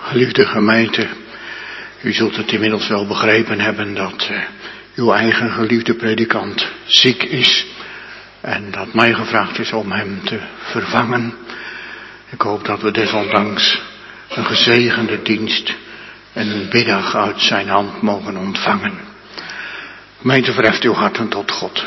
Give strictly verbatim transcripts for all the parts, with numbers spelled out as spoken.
Geliefde gemeente, u zult het inmiddels wel begrepen hebben dat uh, uw eigen geliefde predikant ziek is en dat mij gevraagd is om hem te vervangen. Ik hoop dat we desondanks een gezegende dienst en een biddag uit zijn hand mogen ontvangen. Gemeente, verheft uw harten tot God.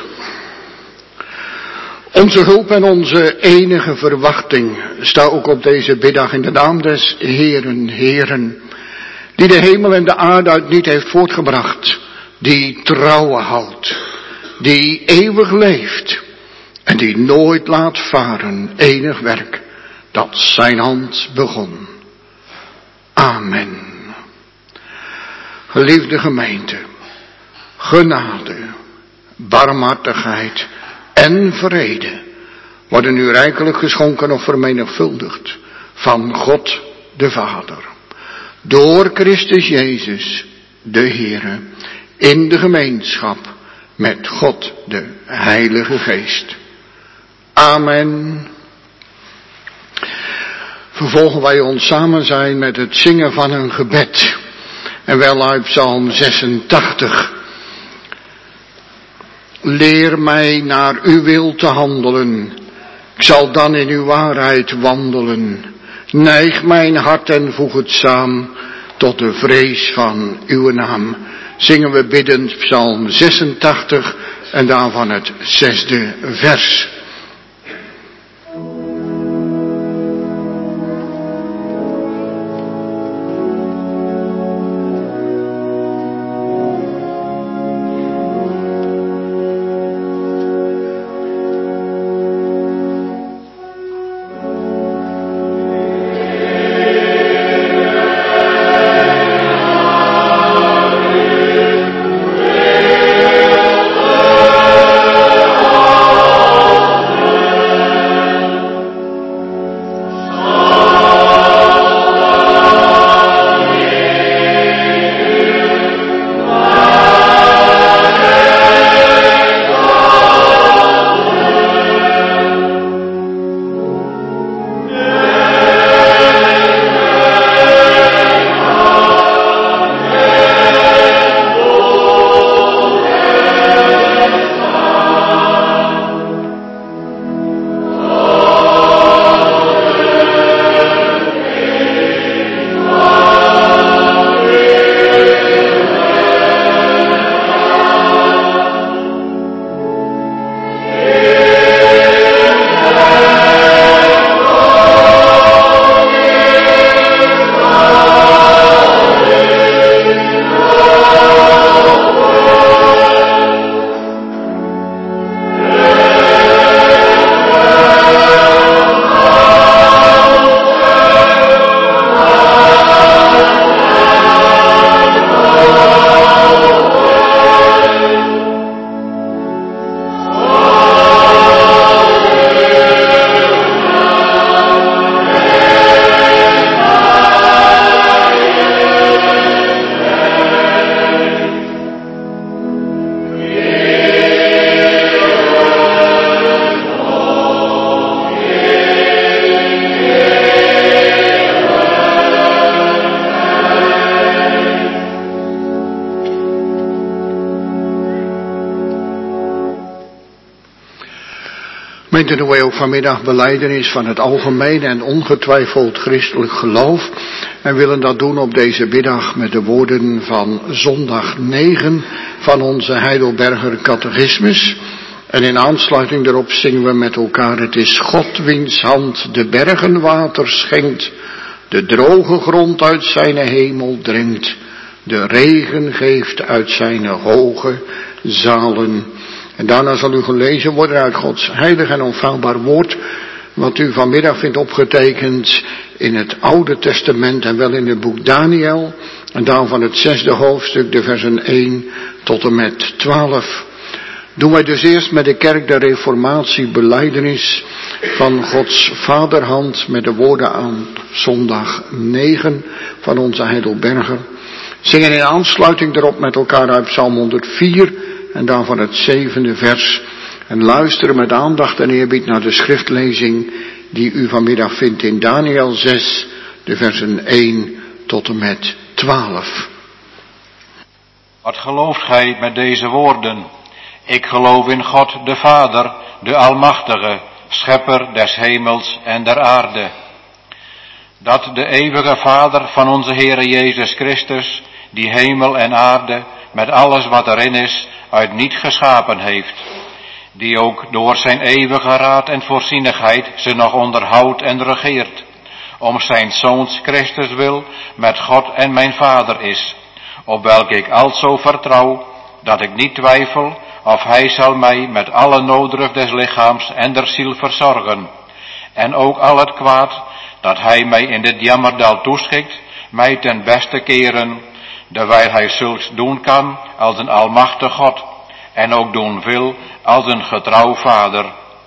Onze hulp en onze enige verwachting staat ook op deze biddag in de naam des Heeren, Heeren, die de hemel en de aarde uit niet heeft voortgebracht, die trouwe houdt, die eeuwig leeft en die nooit laat varen enig werk dat zijn hand begon. Amen. Geliefde gemeente, genade, barmhartigheid en vrede worden u rijkelijk geschonken of vermenigvuldigd van God de Vader, door Christus Jezus de Heere, in de gemeenschap met God de Heilige Geest. Amen. Vervolgen wij ons samen zijn met het zingen van een gebed, en wel uit Psalm zesentachtig. Leer mij naar uw wil te handelen, ik zal dan in uw waarheid wandelen. Neig mijn hart en voeg het saam tot de vrees van uw naam. Zingen we biddend Psalm zesentachtig en daarvan het zesde vers. Gemeente, doen wij ook vanmiddag belijdenis van het algemeen en ongetwijfeld christelijk geloof. En willen dat doen op deze middag met de woorden van zondag negen van onze Heidelberger catechismus. En in aansluiting daarop zingen we met elkaar: het is God wiens hand de bergen water schenkt, de droge grond uit zijn hemel dringt, de regen geeft uit zijn hoge zalen. En daarna zal u gelezen worden uit Gods heilig en onfeilbaar woord, wat u vanmiddag vindt opgetekend in het Oude Testament en wel in het boek Daniel. En dan van het zesde hoofdstuk, de versen één tot en met twaalf. Doen wij dus eerst met de kerk de reformatie belijdenis van Gods vaderhand met de woorden aan zondag negen van onze Heidelberger. Zingen in aansluiting daarop met elkaar uit Psalm honderdvier en dan van het zevende vers. En luisteren met aandacht en eerbied naar de schriftlezing die u vanmiddag vindt in Daniel zes, de versen één tot tot en met twaalf. Wat gelooft gij met deze woorden? Ik geloof in God de Vader, de Almachtige, Schepper des hemels en der aarde. Dat de eeuwige Vader van onze Heere Jezus Christus, die hemel en aarde, met alles wat erin is, uit niet geschapen heeft. Die ook door zijn eeuwige raad en voorzienigheid ze nog onderhoudt en regeert. Om zijn Zoons Christus wil met God en mijn Vader is. Op welke ik alzo vertrouw, dat ik niet twijfel of hij zal mij met alle nooddruf des lichaams en der ziel verzorgen. En ook al het kwaad, dat hij mij in dit jammerdal toeschikt, mij ten beste keren, dewijl hij zulks doen kan als een almachtig God, en ook doen wil als een getrouw Vader.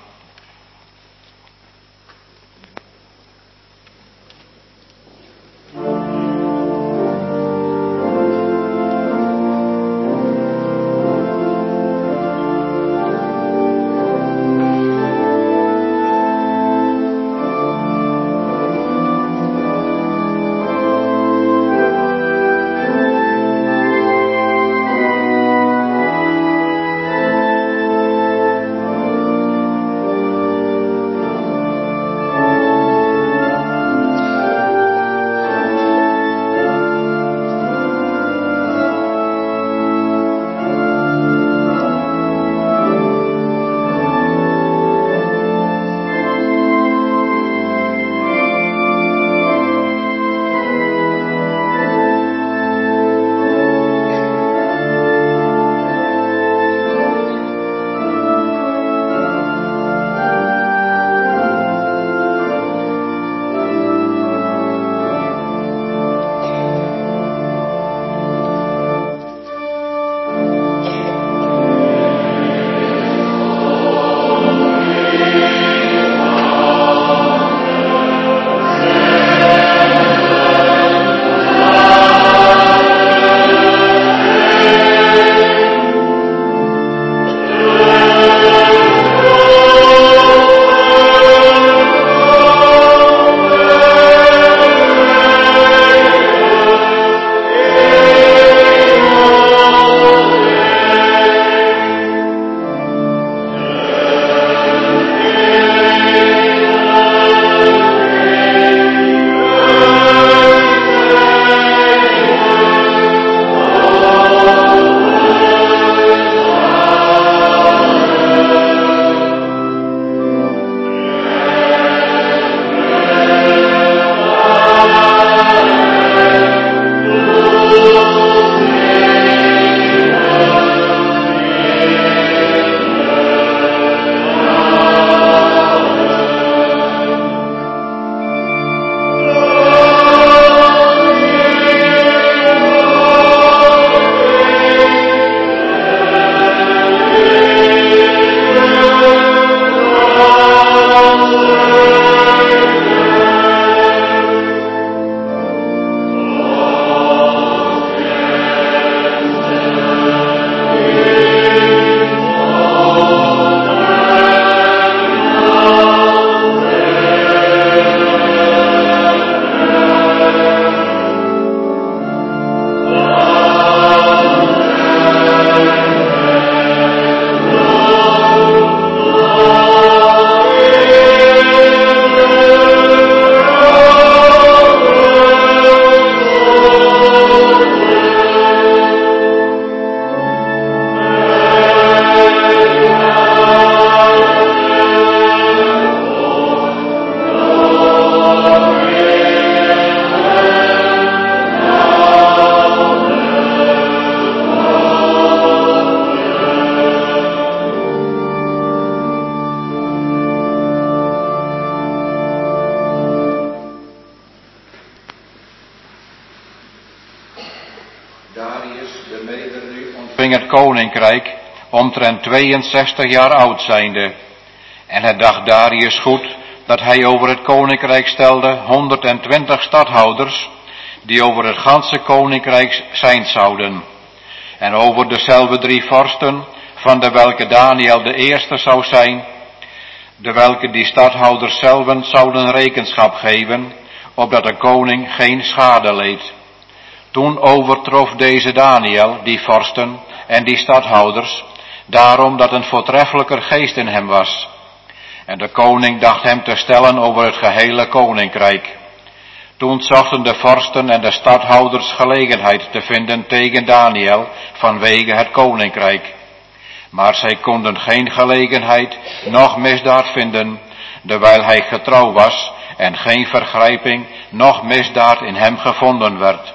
ontving het koninkrijk, omtrent tweeënzestig jaar oud zijnde. En het dacht Darius goed, dat hij over het koninkrijk stelde honderdtwintig stadhouders, die over het ganse koninkrijk zijn zouden. En over dezelfde drie vorsten, van de welke Daniel de eerste zou zijn, de welke die stadhouders zelven zouden rekenschap geven, opdat de koning geen schade leed. Toen overtrof deze Daniel die vorsten en die stadhouders, daarom dat een voortreffelijker geest in hem was. En de koning dacht hem te stellen over het gehele koninkrijk. Toen zochten de vorsten en de stadhouders gelegenheid te vinden tegen Daniel vanwege het koninkrijk. Maar zij konden geen gelegenheid, noch misdaad vinden, dewijl hij getrouw was en geen vergrijping, noch misdaad in hem gevonden werd.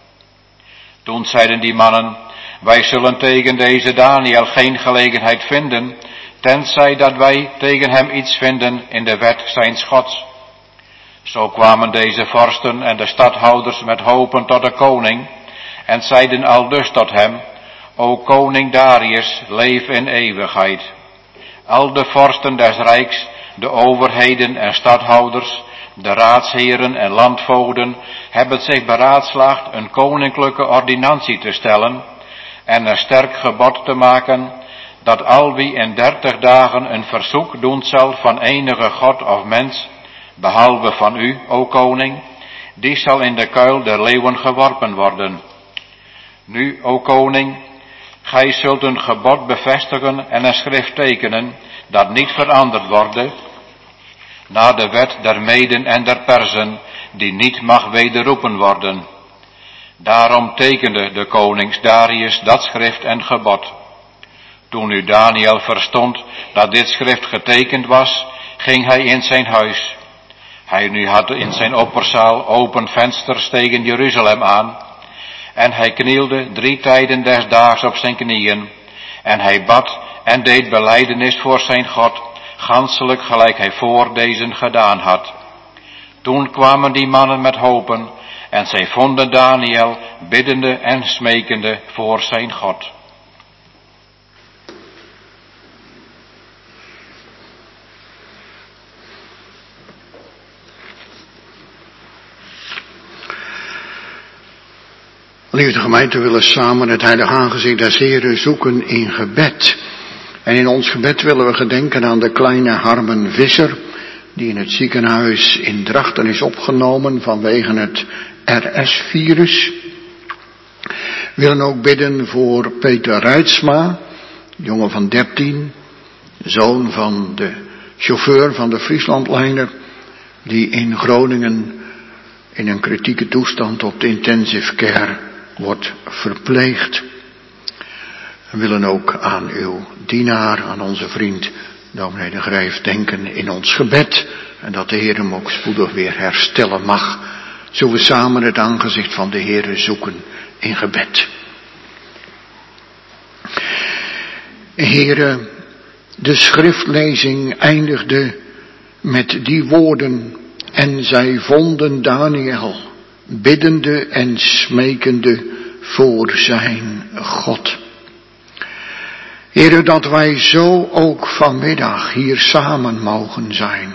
Toen zeiden die mannen, wij zullen tegen deze Daniel geen gelegenheid vinden, tenzij dat wij tegen hem iets vinden in de wet zijns Gods. Zo kwamen deze vorsten en de stadhouders met hopen tot de koning, en zeiden aldus tot hem, O koning Darius, leef in eeuwigheid. Al de vorsten des rijks, de overheden en stadhouders, de raadsheren en landvoogden, hebben zich beraadslaagd een koninklijke ordinantie te stellen en een sterk gebod te maken, dat al wie in dertig dagen een verzoek doen zal van enige god of mens, behalve van u, o koning, die zal in de kuil der leeuwen geworpen worden. Nu, o koning, gij zult een gebod bevestigen en een schrift tekenen, dat niet veranderd worden, naar de wet der Meden en der Perzen, die niet mag wederroepen worden. Daarom tekende de konings Darius dat schrift en gebod. Toen nu Daniel verstond dat dit schrift getekend was, ging hij in zijn huis. Hij nu had in zijn opperzaal open vensters tegen Jeruzalem aan, en hij knielde drie tijden des daags op zijn knieën, en hij bad en deed belijdenis voor zijn God, ganselijk gelijk hij voor deze gedaan had. Toen kwamen die mannen met hopen, en zij vonden Daniel biddende en smekende voor zijn God. Lieve gemeente, we willen samen het heilige aangezicht des Heren zoeken in gebed. En in ons gebed willen we gedenken aan de kleine Harmen Visser, die in het ziekenhuis in Drachten is opgenomen vanwege het R S-virus. We willen ook bidden voor Peter Reitsma, jongen van dertien, zoon van de chauffeur van de Frieslandlijner, die in Groningen in een kritieke toestand op de intensive care wordt verpleegd. We willen ook aan uw dienaar, aan onze vriend dominee de Grijf denken in ons gebed. En dat de Heer hem ook spoedig weer herstellen mag. Zullen we samen het aangezicht van de Heer zoeken in gebed. Heere, de schriftlezing eindigde met die woorden. En zij vonden Daniel biddende en smekende voor zijn God. Heere, dat wij zo ook vanmiddag hier samen mogen zijn.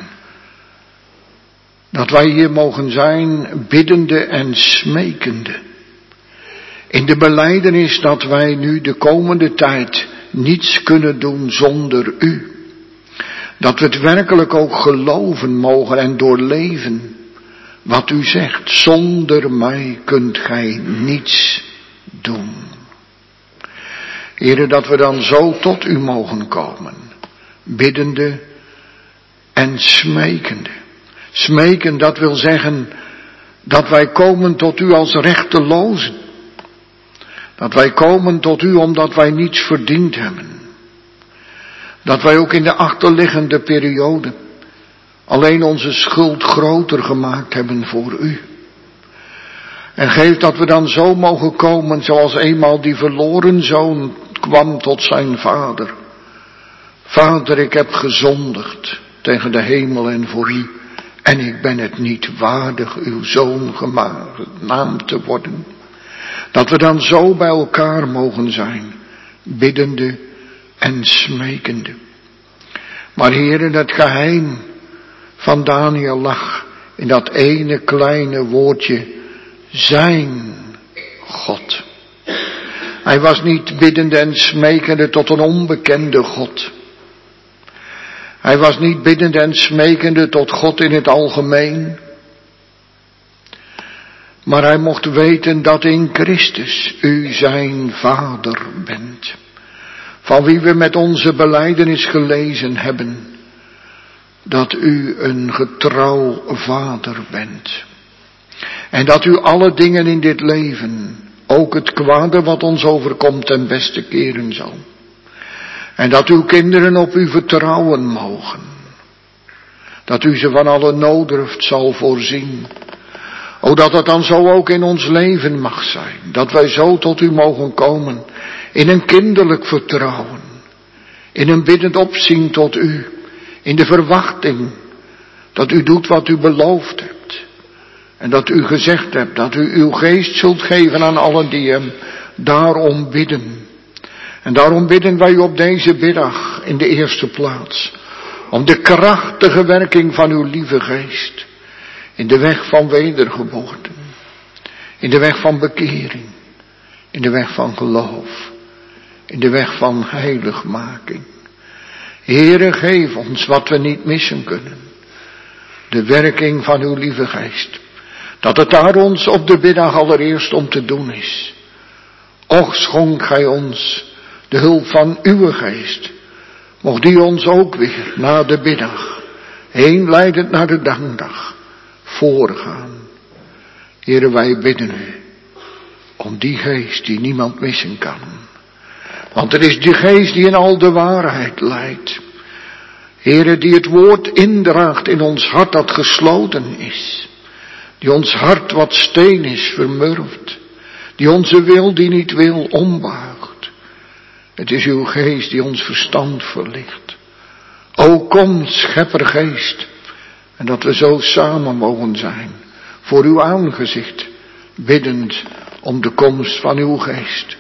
Dat wij hier mogen zijn biddende en smekende. In de belijdenis dat wij nu de komende tijd niets kunnen doen zonder u. Dat we het werkelijk ook geloven mogen en doorleven wat u zegt. Zonder mij kunt gij niets doen. Heere, dat we dan zo tot u mogen komen. Biddende en smekende. Smeken, dat wil zeggen dat wij komen tot u als rechtelozen. Dat wij komen tot u omdat wij niets verdiend hebben. Dat wij ook in de achterliggende periode alleen onze schuld groter gemaakt hebben voor u. En geef dat we dan zo mogen komen zoals eenmaal die verloren zoon kwam tot zijn vader. Vader, ik heb gezondigd tegen de hemel en voor u. En ik ben het niet waardig uw zoon genaamd te worden. Dat we dan zo bij elkaar mogen zijn, biddende en smekende. Maar Heere, het geheim van Daniel lag in dat ene kleine woordje, zijn God. Hij was niet biddende en smekende tot een onbekende God. Hij was niet biddende en smekende tot God in het algemeen. Maar hij mocht weten dat in Christus u zijn vader bent. Van wie we met onze belijdenis gelezen hebben. Dat u een getrouw vader bent. En dat u alle dingen in dit leven, ook het kwade wat ons overkomt, ten beste keren zal. En dat uw kinderen op u vertrouwen mogen. Dat u ze van alle nooddruft zal voorzien. O, dat het dan zo ook in ons leven mag zijn. Dat wij zo tot u mogen komen. In een kinderlijk vertrouwen. In een biddend opzien tot u. In de verwachting. Dat u doet wat u beloofd hebt. En dat u gezegd hebt dat u uw geest zult geven aan allen die hem daarom bidden. En daarom bidden wij u op deze middag in de eerste plaats. Om de krachtige werking van uw lieve geest. In de weg van wedergeboorte. In de weg van bekering. In de weg van geloof. In de weg van heiligmaking. Heere, geef ons wat we niet missen kunnen. De werking van uw lieve geest. Dat het daar ons op de middag allereerst om te doen is. Och, schonk gij ons de hulp van uw geest. Mocht die ons ook weer na de middag, heen leidend naar de dankdag, voorgaan. Heere, wij bidden u om die geest die niemand missen kan. Want het is die geest die in al de waarheid leidt. Heere, die het woord indraagt in ons hart dat gesloten is. Die ons hart wat steen is vermurwd. Die onze wil die niet wil ombuigt. Het is uw geest die ons verstand verlicht. O kom, scheppergeest. En dat we zo samen mogen zijn. Voor uw aangezicht. Biddend om de komst van uw geest.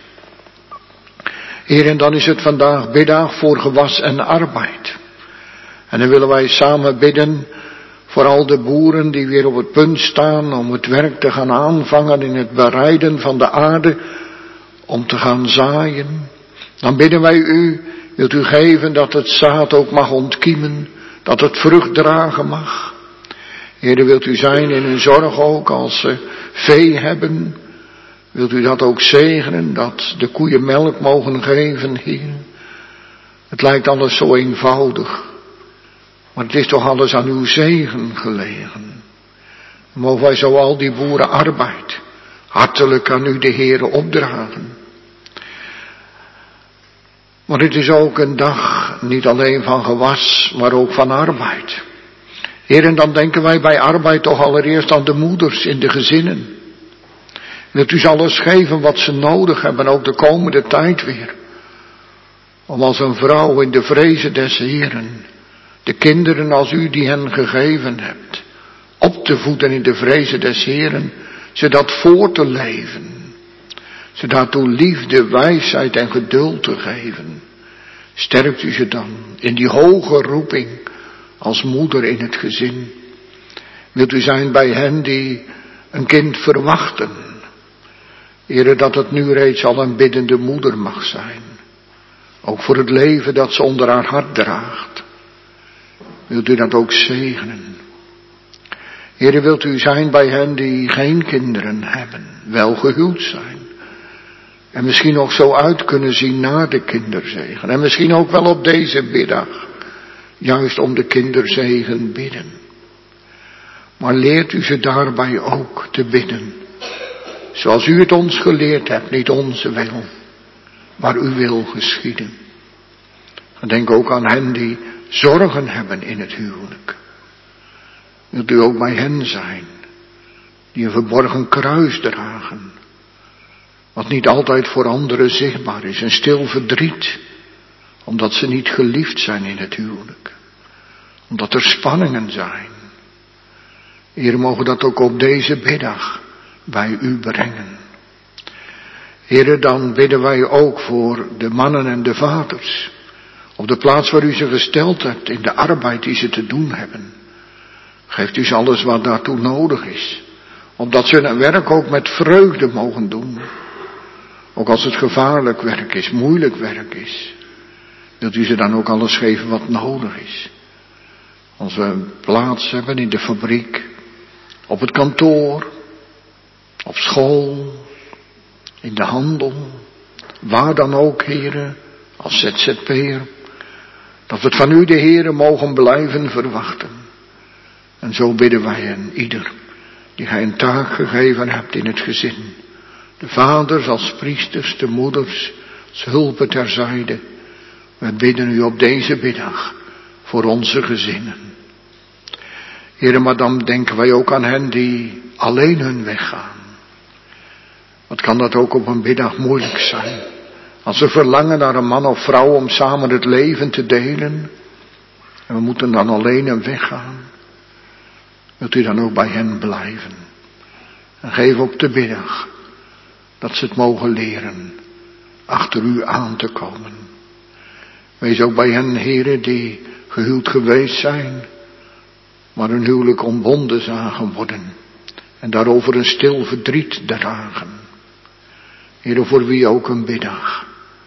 Heer, en dan is het vandaag biddag voor gewas en arbeid. En dan willen wij samen bidden voor al de boeren die weer op het punt staan om het werk te gaan aanvangen in het bereiden van de aarde, om te gaan zaaien. Dan bidden wij u, wilt u geven dat het zaad ook mag ontkiemen, dat het vrucht dragen mag. Heer, wilt u zijn in hun zorg ook als ze vee hebben. Wilt u dat ook zegenen, dat de koeien melk mogen geven, Heer. Het lijkt alles zo eenvoudig. Maar het is toch alles aan uw zegen gelegen. Mogen wij zo al die boeren arbeid hartelijk aan u de Heere opdragen. Maar het is ook een dag niet alleen van gewas, maar ook van arbeid. Heer, en dan denken wij bij arbeid toch allereerst aan de moeders in de gezinnen. Wilt u ze alles geven wat ze nodig hebben, ook de komende tijd weer. Om als een vrouw in de vrezen des Heeren, de kinderen als u die hen gegeven hebt, op te voeden in de vrezen des Heeren, ze dat voor te leven. Ze daartoe liefde, wijsheid en geduld te geven. Sterkt u ze dan in die hoge roeping als moeder in het gezin. Wilt u zijn bij hen die een kind verwachten. Heere, dat het nu reeds al een biddende moeder mag zijn. Ook voor het leven dat ze onder haar hart draagt. Wilt u dat ook zegenen. Heere, wilt u zijn bij hen die geen kinderen hebben, wel gehuwd zijn. En misschien nog zo uit kunnen zien naar de kinderzegen. En misschien ook wel op deze middag. Juist om de kinderzegen bidden. Maar leert u ze daarbij ook te bidden. Zoals u het ons geleerd hebt, niet onze wil, maar uw wil geschieden. En denk ook aan hen die zorgen hebben in het huwelijk. Wilt u ook bij hen zijn, die een verborgen kruis dragen, wat niet altijd voor anderen zichtbaar is, een stil verdriet, omdat ze niet geliefd zijn in het huwelijk, omdat er spanningen zijn. Heer, mogen dat ook op deze middag bij u brengen. Heere, dan bidden wij ook voor de mannen en de vaders, op de plaats waar u ze gesteld hebt, in de arbeid die ze te doen hebben. Geeft u ze alles wat daartoe nodig is, opdat ze hun werk ook met vreugde mogen doen. Ook als het gevaarlijk werk is, moeilijk werk is, wilt u ze dan ook alles geven wat nodig is. Als we een plaats hebben in de fabriek, op het kantoor, op school, in de handel, waar dan ook, Heere, als Z Z P'er, dat we het van u, de Heere, mogen blijven verwachten. En zo bidden wij en ieder die gij een taak gegeven hebt in het gezin. De vaders als priesters, de moeders als hulpen terzijde. We bidden u op deze middag voor onze gezinnen. Heere, maar dan denken wij ook aan hen die alleen hun weg gaan. Wat kan dat ook op een middag moeilijk zijn. Als we verlangen naar een man of vrouw om samen het leven te delen. En we moeten dan alleen een weg gaan. Wilt u dan ook bij hen blijven. En geef op de middag dat ze het mogen leren achter u aan te komen. Wees ook bij hen, heren, die gehuwd geweest zijn, maar hun huwelijk ontbonden zagen worden. En daarover een stil verdriet dragen. Heren, voor wie ook een middag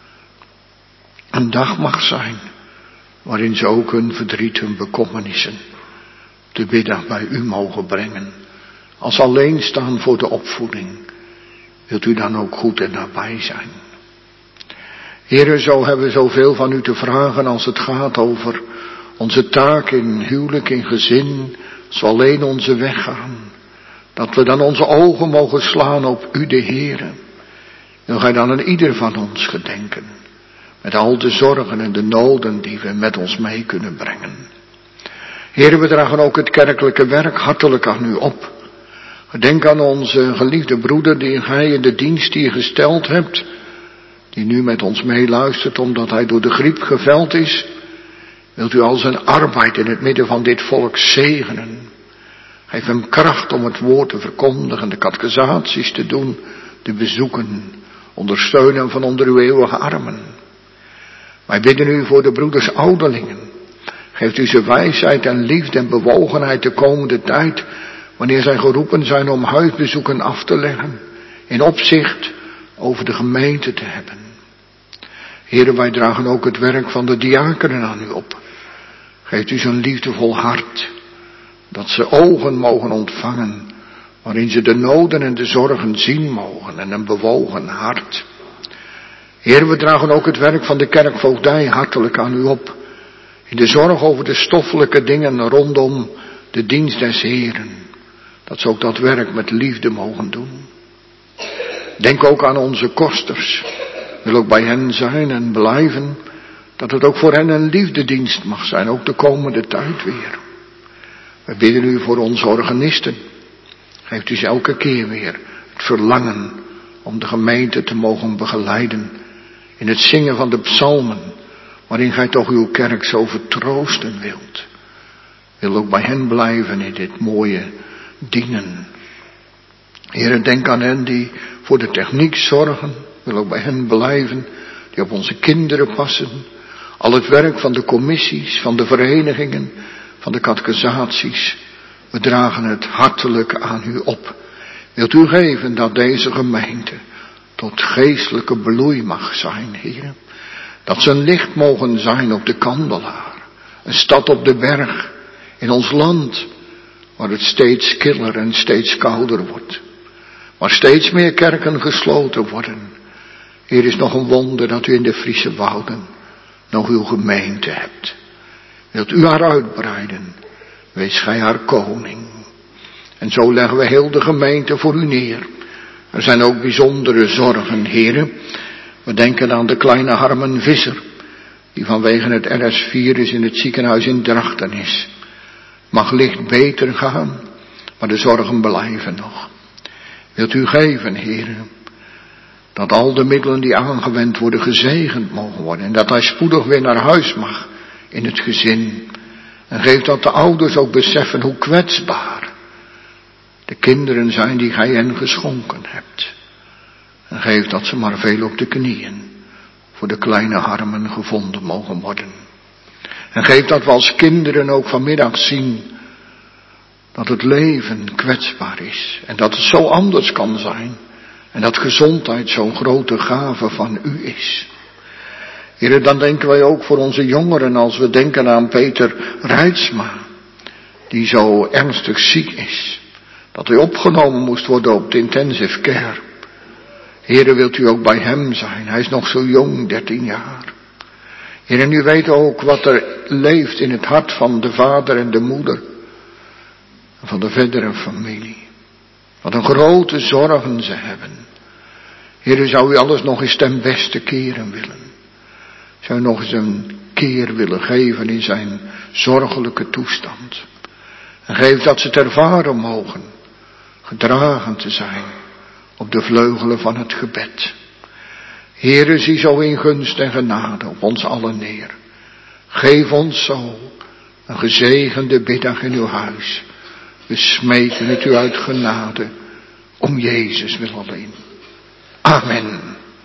een dag mag zijn, waarin ze ook hun verdriet, hun bekommernissen, de middag bij u mogen brengen. Als alleen staan voor de opvoeding, wilt u dan ook goed en nabij zijn. Heren, zo hebben we zoveel van u te vragen als het gaat over onze taak in huwelijk, in gezin, als we alleen onze weg gaan. Dat we dan onze ogen mogen slaan op u, de Heere. Wil gij dan aan ieder van ons gedenken, met al de zorgen en de noden die we met ons mee kunnen brengen. Heren, we dragen ook het kerkelijke werk hartelijk aan u op. Denk aan onze geliefde broeder die gij in de dienst hier gesteld hebt, die nu met ons meeluistert omdat hij door de griep geveld is. Wilt u al zijn arbeid in het midden van dit volk zegenen. Geef hem kracht om het woord te verkondigen, de catechisaties te doen, de bezoeken, ondersteunen van onder uw eeuwige armen. Wij bidden u voor de broeders ouderlingen. Geeft u ze wijsheid en liefde en bewogenheid de komende tijd, wanneer zij geroepen zijn om huisbezoeken af te leggen, in opzicht over de gemeente te hebben. Heren, wij dragen ook het werk van de diakenen aan u op. Geeft u zo'n liefdevol hart, dat ze ogen mogen ontvangen, waarin ze de noden en de zorgen zien mogen en een bewogen hart. Heer, we dragen ook het werk van de kerkvoogdij hartelijk aan u op, in de zorg over de stoffelijke dingen rondom de dienst des Heeren, dat ze ook dat werk met liefde mogen doen. Denk ook aan onze kosters, wil ook bij hen zijn en blijven, dat het ook voor hen een liefdedienst mag zijn, ook de komende tijd weer. We bidden u voor onze organisten. Geeft u ze elke keer weer het verlangen om de gemeente te mogen begeleiden in het zingen van de psalmen, waarin gij toch uw kerk zo vertroosten wilt. Wil ook bij hen blijven in dit mooie dienen. Heere, denk aan hen die voor de techniek zorgen. Wil ook bij hen blijven, die op onze kinderen passen. Al het werk van de commissies, van de verenigingen, van de catechisaties. We dragen het hartelijk aan u op. Wilt u geven dat deze gemeente tot geestelijke bloei mag zijn, Heer. Dat ze een licht mogen zijn op de kandelaar. Een stad op de berg in ons land, waar het steeds killer en steeds kouder wordt. Waar steeds meer kerken gesloten worden. Hier is nog een wonder dat u in de Friese wouden nog uw gemeente hebt. Wilt u haar uitbreiden, wees gij haar koning. En zo leggen we heel de gemeente voor u neer. Er zijn ook bijzondere zorgen, heren. We denken aan de kleine Harmen Visser, die vanwege het R S-virus in het ziekenhuis in Drachten is. Mag licht beter gaan, maar de zorgen blijven nog. Wilt u geven, heren, dat al de middelen die aangewend worden gezegend mogen worden. En dat hij spoedig weer naar huis mag in het gezin. En geef dat de ouders ook beseffen hoe kwetsbaar de kinderen zijn die gij hen geschonken hebt. En geef dat ze maar veel op de knieën voor de kleine Harmen gevonden mogen worden. En geef dat we als kinderen ook vanmiddag zien dat het leven kwetsbaar is. En dat het zo anders kan zijn. En dat gezondheid zo'n grote gave van u is. Heere, dan denken wij ook voor onze jongeren als we denken aan Peter Reitsma, die zo ernstig ziek is. Dat hij opgenomen moest worden op de intensive care. Heere, wilt u ook bij hem zijn? Hij is nog zo jong, dertien jaar. Heer, en u weet ook wat er leeft in het hart van de vader en de moeder. En van de verdere familie. Wat een grote zorgen ze hebben. Heer, zou u alles nog eens ten beste keren willen. Zou u nog eens een keer willen geven in zijn zorgelijke toestand. En geef dat ze het ervaren mogen. Gedragen te zijn op de vleugelen van het gebed. Heere, zie zo in gunst en genade op ons allen neer. Geef ons zo een gezegende middag in uw huis. We smeken het u uit genade, om Jezus wil alleen. Amen.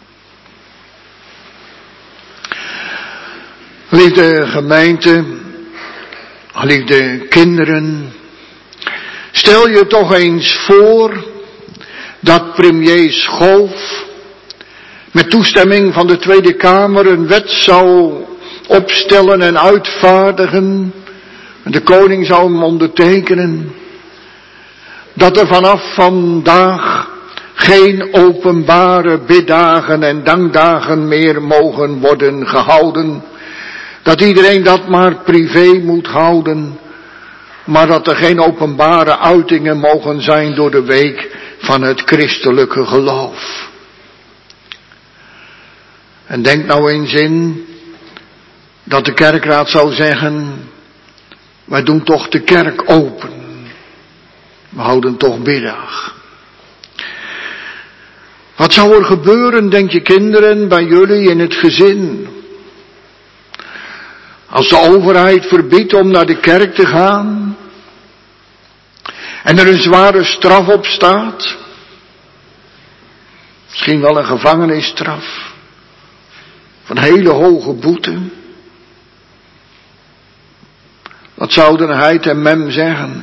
Lieve gemeente, lieve kinderen, stel je toch eens voor dat premier Schoof met toestemming van de Tweede Kamer een wet zou opstellen en uitvaardigen. En de koning zou hem ondertekenen. Dat er vanaf vandaag geen openbare biddagen en dankdagen meer mogen worden gehouden. Dat iedereen dat maar privé moet houden. Maar dat er geen openbare uitingen mogen zijn door de week van het christelijke geloof. En denk nou eens in dat de kerkraad zou zeggen, wij doen toch de kerk open. We houden toch biddag. Wat zou er gebeuren, denk je kinderen, bij jullie in het gezin? Als de overheid verbiedt om naar de kerk te gaan. En er een zware straf op staat. Misschien wel een gevangenisstraf. Van hele hoge boete. Wat zouden hij en mem zeggen?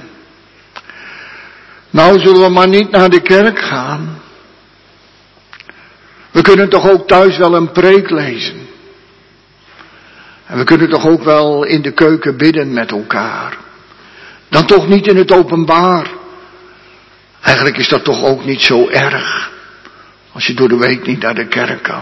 Nou, zullen we maar niet naar de kerk gaan. We kunnen toch ook thuis wel een preek lezen. En we kunnen toch ook wel in de keuken bidden met elkaar. Dan toch niet in het openbaar. Eigenlijk is dat toch ook niet zo erg. Als je door de week niet naar de kerk kan.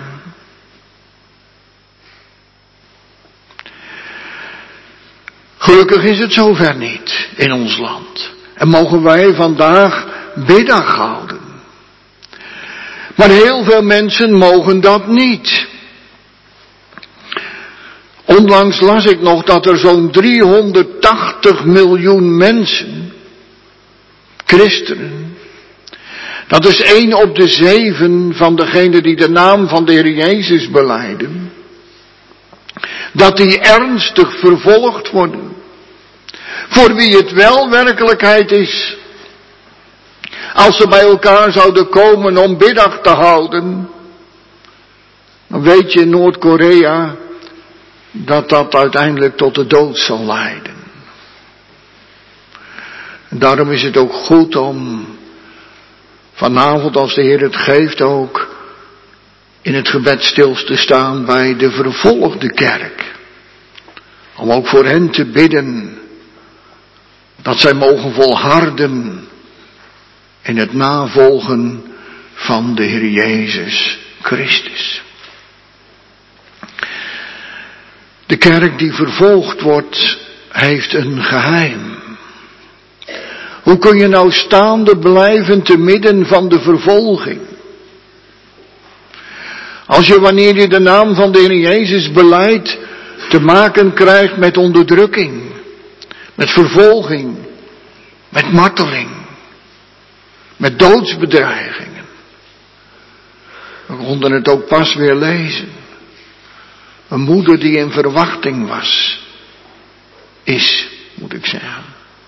Gelukkig is het zover niet in ons land. En mogen wij vandaag biddag houden. Maar heel veel mensen mogen dat niet. Onlangs las ik nog dat er zo'n driehonderdtachtig miljoen mensen, christenen, dat is één op de zeven van degenen die de naam van de Heer Jezus belijden, dat die ernstig vervolgd worden. Voor wie het wel werkelijkheid is. Als ze bij elkaar zouden komen om biddag te houden. Dan weet je in Noord-Korea dat dat uiteindelijk tot de dood zal leiden. En daarom is het ook goed om vanavond, als de Heer het geeft, ook in het gebed stil te staan bij de vervolgde kerk. Om ook voor hen te bidden dat zij mogen volharden in het navolgen van de Heer Jezus Christus. De kerk die vervolgd wordt, heeft een geheim. Hoe kun je nou staande blijven te midden van de vervolging? Als je wanneer je de naam van de Heer Jezus belijdt, te maken krijgt met onderdrukking, met vervolging, met marteling, met doodsbedreigingen. We konden het ook pas weer lezen. Een moeder die in verwachting was, is, moet ik zeggen,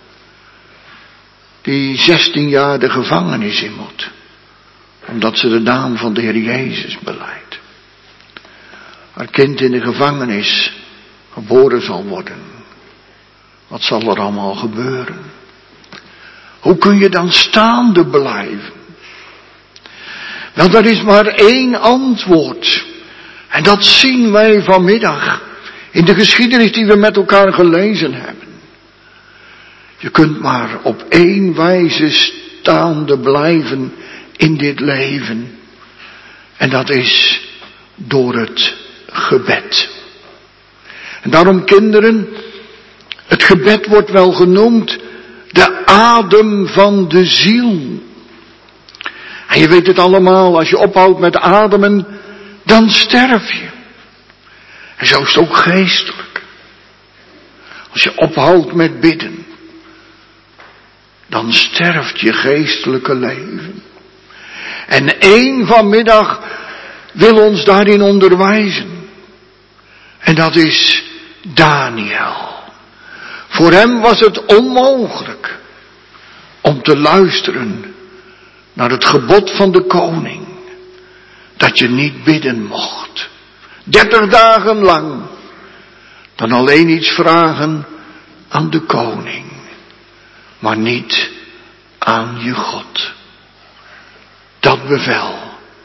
die zestien jaar de gevangenis in moet, omdat ze de naam van de Heer Jezus belijdt. Haar kind in de gevangenis geboren zal worden. Wat zal er allemaal gebeuren? Hoe kun je dan staande blijven? Wel, er is maar één antwoord. En dat zien wij vanmiddag in de geschiedenis die we met elkaar gelezen hebben. Je kunt maar op één wijze staande blijven in dit leven. En dat is door het gebed. En daarom, kinderen, het gebed wordt wel genoemd de adem van de ziel. En je weet het allemaal, als je ophoudt met ademen, dan sterf je. En zo is het ook geestelijk. Als je ophoudt met bidden, dan sterft je geestelijke leven. En één vanmiddag wil ons daarin onderwijzen. En dat is Daniel. Voor hem was het onmogelijk om te luisteren naar het gebod van de koning. Dat je niet bidden mocht. Dertig dagen lang. Dan alleen iets vragen aan de koning. Maar niet aan je God. Dat bevel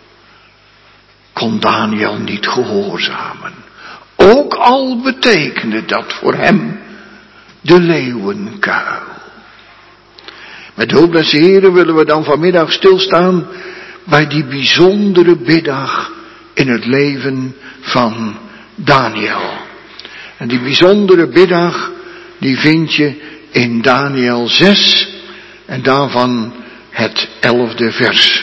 kon Daniel niet gehoorzamen. Ook al betekende dat voor hem de leeuwenkuil. Met hulp des Heren willen we dan vanmiddag stilstaan bij die bijzondere biddag in het leven van Daniel. En die bijzondere biddag, die vind je in Daniel zes en daarvan het elfde vers.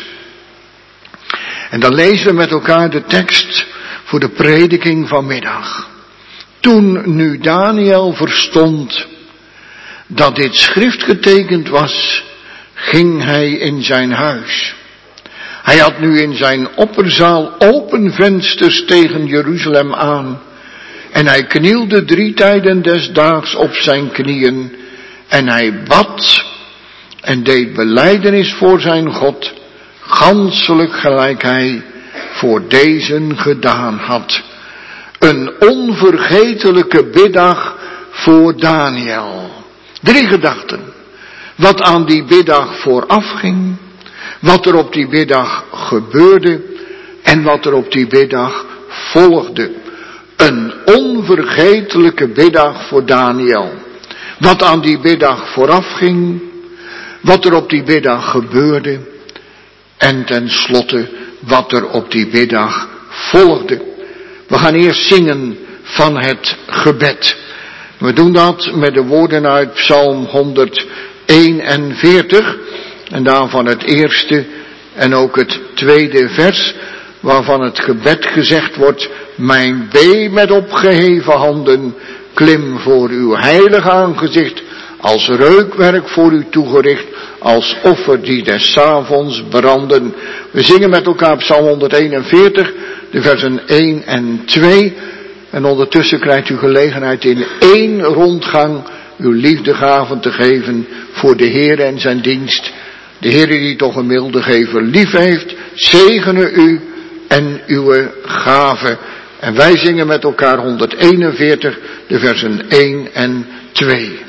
En dan lezen we met elkaar de tekst voor de prediking vanmiddag. Toen nu Daniel verstond dat dit schrift getekend was, ging hij in zijn huis. Hij had nu in zijn opperzaal open vensters tegen Jeruzalem aan. En hij knielde drie tijden des daags op zijn knieën. En hij bad en deed belijdenis voor zijn God, ganselijk gelijk hij voor deze gedaan had. Een onvergetelijke biddag voor Daniel. Drie gedachten. Wat aan die biddag vooraf ging, wat er op die biddag gebeurde en wat er op die biddag volgde. Een onvergetelijke biddag voor Daniel. Wat aan die biddag vooraf ging, wat er op die biddag gebeurde en tenslotte wat er op die biddag volgde. We gaan eerst zingen van het gebed. We doen dat met de woorden uit Psalm honderdeenenveertig en daarvan het eerste en ook het tweede vers, waarvan het gebed gezegd wordt: mijn bee met opgeheven handen, klim voor uw heilige aangezicht, als reukwerk voor u toegericht, als offer die des avonds branden. We zingen met elkaar Psalm honderdeenenveertig, de versen één en twee. En ondertussen krijgt u gelegenheid in één rondgang uw liefdegaven te geven voor de Heer en zijn dienst. De Heer die toch een milde gever lief heeft, zegene u en uw gave. En wij zingen met elkaar honderdeenenveertig, de versen één en twee.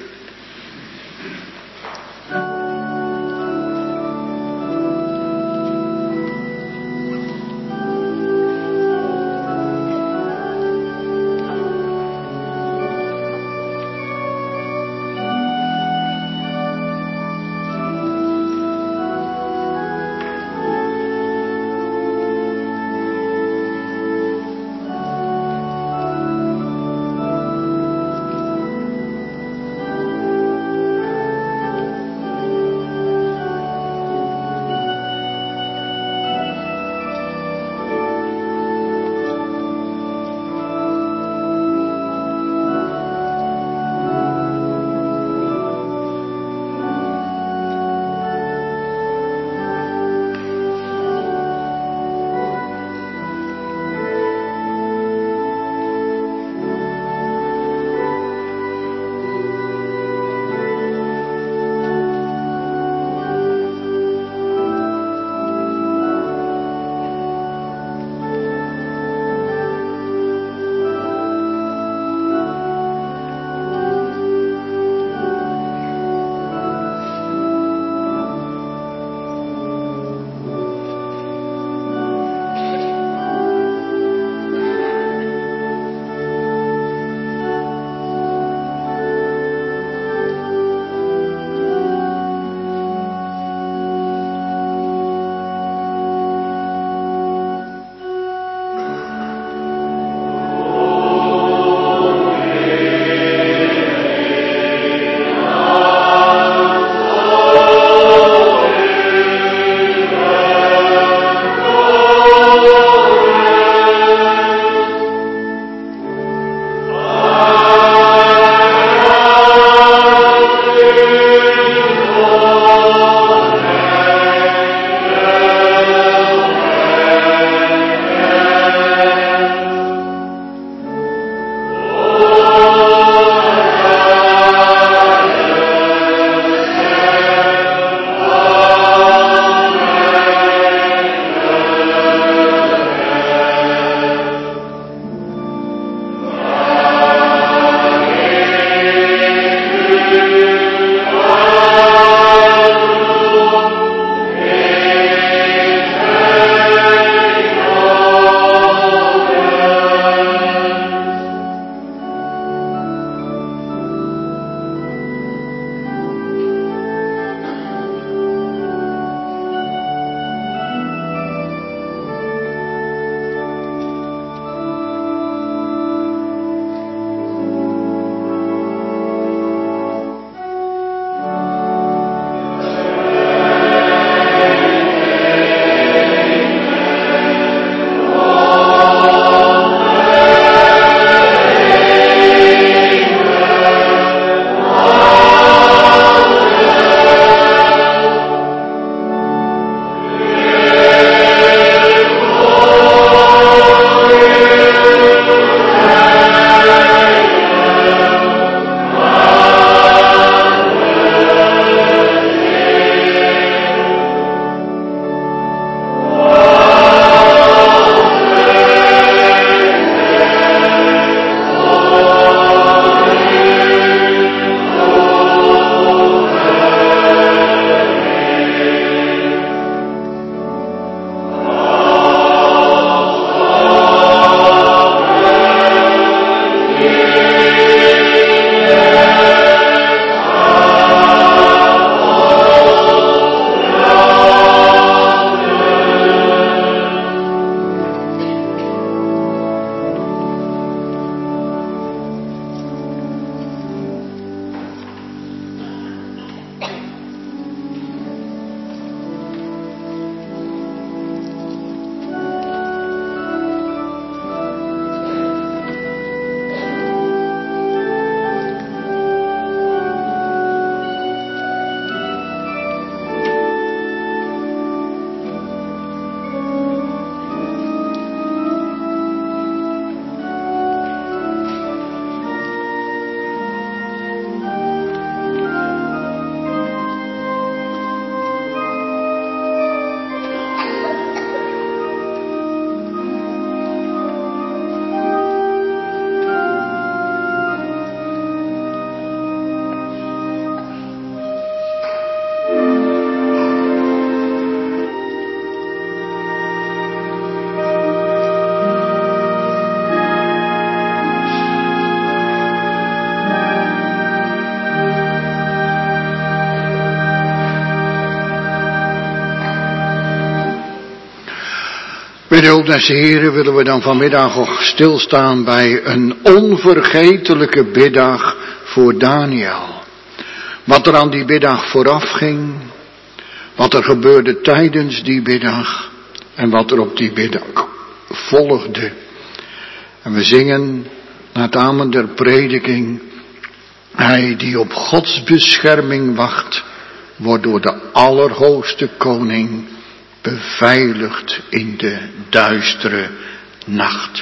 Met de hulp des Heren willen we dan vanmiddag nog stilstaan bij een onvergetelijke biddag voor Daniel. Wat er aan die biddag vooraf ging, wat er gebeurde tijdens die biddag en wat er op die biddag volgde. En we zingen na het amen der prediking: hij die op Gods bescherming wacht, wordt door de Allerhoogste Koning beveiligd in de duistere nacht.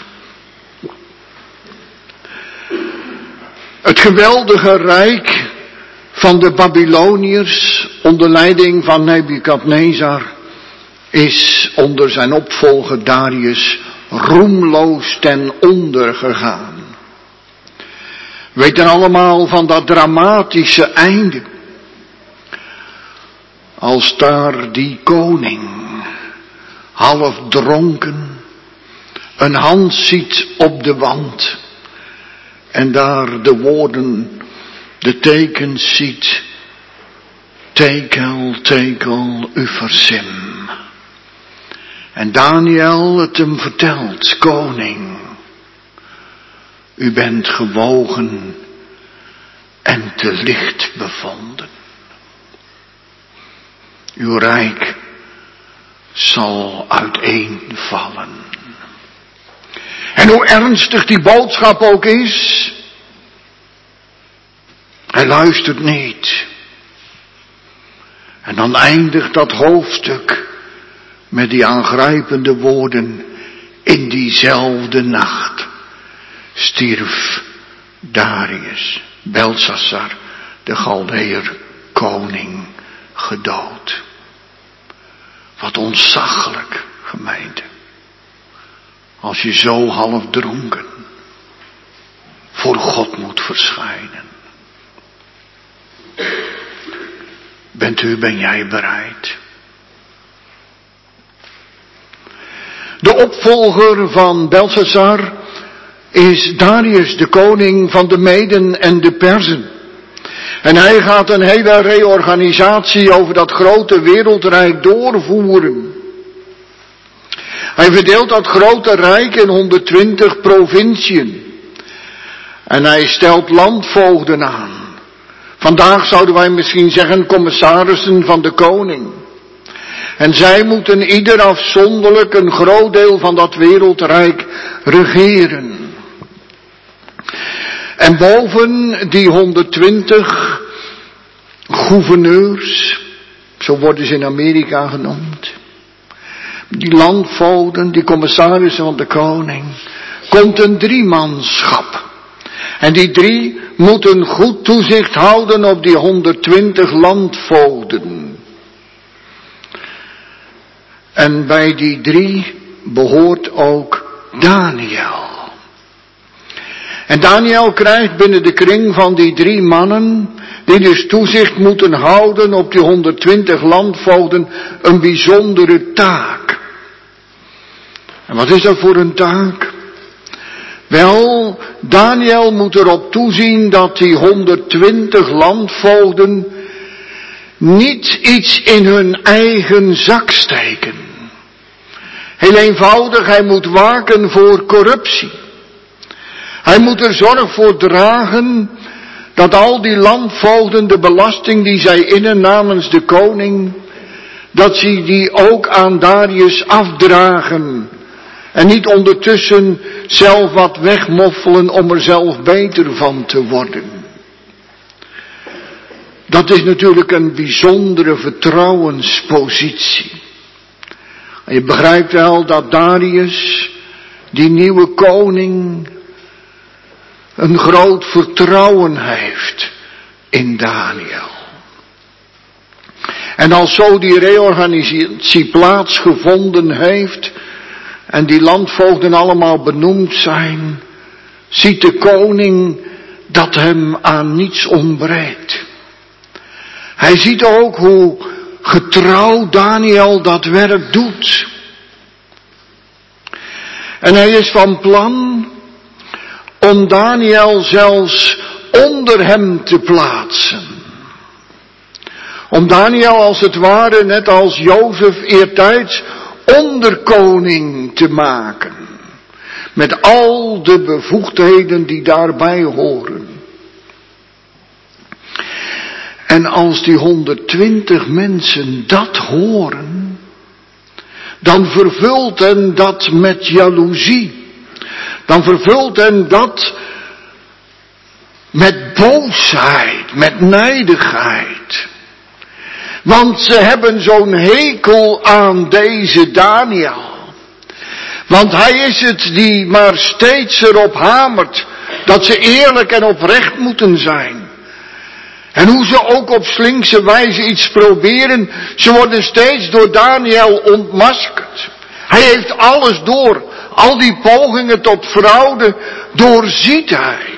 Het geweldige rijk van de Babyloniërs onder leiding van Nebukadnezar is onder zijn opvolger Darius roemloos ten onder gegaan. We weten allemaal van dat dramatische einde. Als daar die koning, half dronken, een hand ziet op de wand en daar de woorden, de tekens ziet: tekel, tekel, uversim. En Daniel het hem vertelt: koning, u bent gewogen en te licht bevonden. Uw rijk zal uiteenvallen. En hoe ernstig die boodschap ook is, hij luistert niet. En dan eindigt dat hoofdstuk met die aangrijpende woorden: in diezelfde nacht stierf Darius, Belsassar, de Galdeër koning, gedood. Wat ontzaglijk, gemeente. Als je zo half dronken voor God moet verschijnen. Bent u, ben jij bereid? De opvolger van Belsassar is Darius, de koning van de Meden en de Perzen. En hij gaat een hele reorganisatie over dat grote wereldrijk doorvoeren. Hij verdeelt dat grote rijk in honderdtwintig provinciën. En hij stelt landvoogden aan. Vandaag zouden wij misschien zeggen commissarissen van de koning. En zij moeten ieder afzonderlijk een groot deel van dat wereldrijk regeren. En boven die honderdtwintig gouverneurs, zo worden ze in Amerika genoemd, die landvoogden, die commissarissen van de koning, komt een driemanschap. En die drie moeten goed toezicht houden op die honderdtwintig landvoogden. En bij die drie behoort ook Daniel. En Daniel krijgt binnen de kring van die drie mannen, die dus toezicht moeten houden op die honderdtwintig landvoogden, een bijzondere taak. En wat is dat voor een taak? Wel, Daniel moet erop toezien dat die honderdtwintig landvoogden niet iets in hun eigen zak steken. Heel eenvoudig, hij moet waken voor corruptie. Hij moet er zorg voor dragen dat al die landvoogden de belasting die zij innen namens de koning, dat ze die ook aan Darius afdragen. En niet ondertussen zelf wat wegmoffelen om er zelf beter van te worden. Dat is natuurlijk een bijzondere vertrouwenspositie. En je begrijpt wel dat Darius, die nieuwe koning, een groot vertrouwen heeft in Daniel. En als zo die reorganisatie plaatsgevonden heeft en die landvoogden allemaal benoemd zijn, ziet de koning dat hem aan niets ontbreekt. Hij ziet ook hoe getrouw Daniel dat werk doet. En hij is van plan om Daniel zelfs onder hem te plaatsen. Om Daniel als het ware, net als Jozef eertijds, onderkoning te maken. Met al de bevoegdheden die daarbij horen. En als die honderdtwintig mensen dat horen, dan vervult hen dat met jaloezie. Dan vervult hen dat met boosheid, met nijdigheid. Want ze hebben zo'n hekel aan deze Daniel. Want hij is het die maar steeds erop hamert dat ze eerlijk en oprecht moeten zijn. En hoe ze ook op slinkse wijze iets proberen, ze worden steeds door Daniel ontmaskerd. Hij heeft alles door, al die pogingen tot fraude doorziet hij.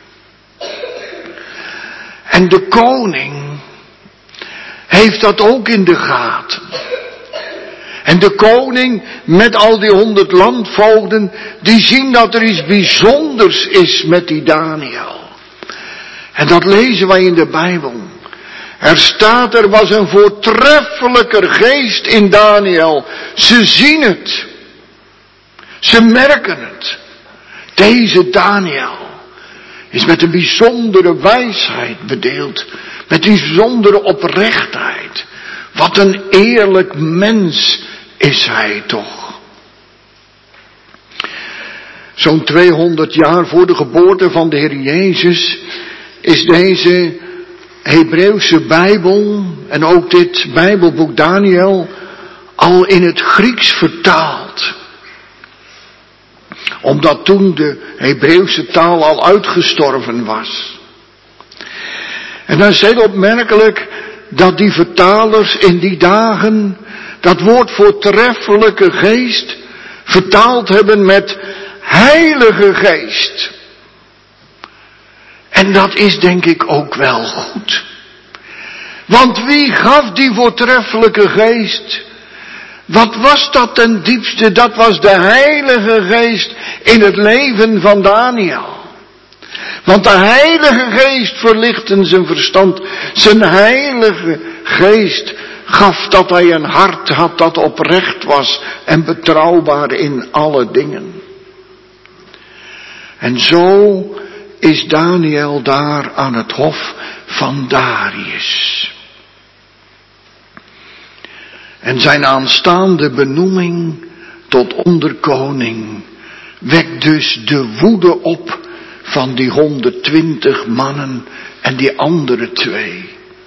En de koning heeft dat ook in de gaten. En de koning met al die honderd landvoogden, die zien dat er iets bijzonders is met die Daniel. En dat lezen wij in de Bijbel. Er staat, er was een voortreffelijker geest in Daniel. Ze zien het. Ze merken het. Deze Daniel is met een bijzondere wijsheid bedeeld. Met een bijzondere oprechtheid. Wat een eerlijk mens is hij toch. Zo'n tweehonderd jaar voor de geboorte van de Heer Jezus is deze Hebreeuwse Bijbel en ook dit Bijbelboek Daniel al in het Grieks vertaald. Omdat toen de Hebreeuwse taal al uitgestorven was. En dan is het heel opmerkelijk dat die vertalers in die dagen dat woord voortreffelijke geest vertaald hebben met heilige geest. En dat is denk ik ook wel goed. Want wie gaf die voortreffelijke geest? Wat was dat ten diepste? Dat was de Heilige Geest in het leven van Daniel. Want de Heilige Geest verlichtte zijn verstand. Zijn Heilige Geest gaf dat hij een hart had dat oprecht was en betrouwbaar in alle dingen. En zo is Daniel daar aan het hof van Darius. En zijn aanstaande benoeming tot onderkoning wekt dus de woede op van die honderdtwintig mannen en die andere twee.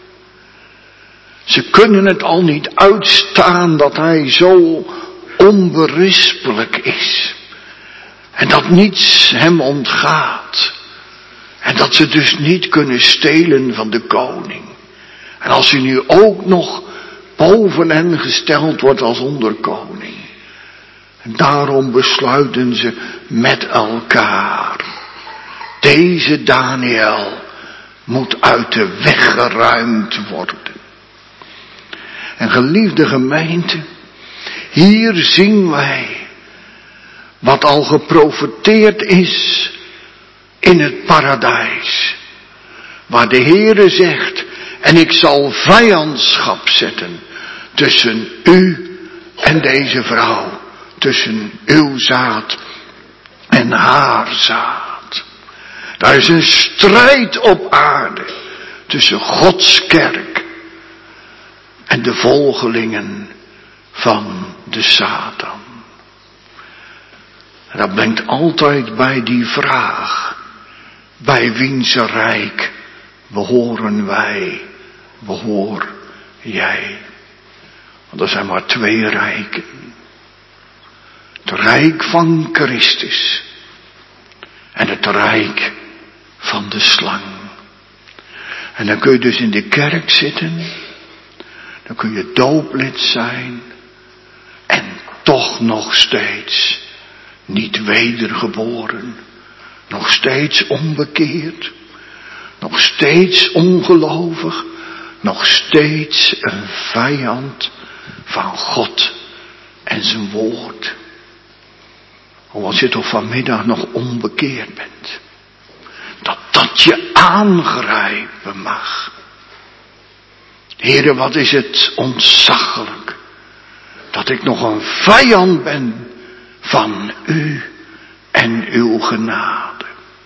Ze kunnen het al niet uitstaan dat hij zo onberispelijk is. En dat niets hem ontgaat. En dat ze dus niet kunnen stelen van de koning. En als hij nu ook nog boven hen gesteld wordt als onderkoning. En daarom besluiten ze met elkaar. Deze Daniel moet uit de weg geruimd worden. En geliefde gemeente, hier zien wij wat al geprofeteerd is in het paradijs. Waar de Heere zegt, en ik zal vijandschap zetten tussen u en deze vrouw. Tussen uw zaad en haar zaad. Daar is een strijd op aarde tussen Gods kerk en de volgelingen van de Satan. En dat brengt altijd bij die vraag, bij wiens rijk behoren wij, behoor jij? Want er zijn maar twee rijken. Het rijk van Christus en het rijk van de slang. En dan kun je dus in de kerk zitten, dan kun je dooplid zijn en toch nog steeds niet wedergeboren, nog steeds onbekeerd, nog steeds ongelovig, nog steeds een vijand van God en zijn woord. Oh, als je toch vanmiddag nog onbekeerd bent, dat dat je aangrijpen mag. Heere, wat is het ontzaglijk dat ik nog een vijand ben van u en uw genade.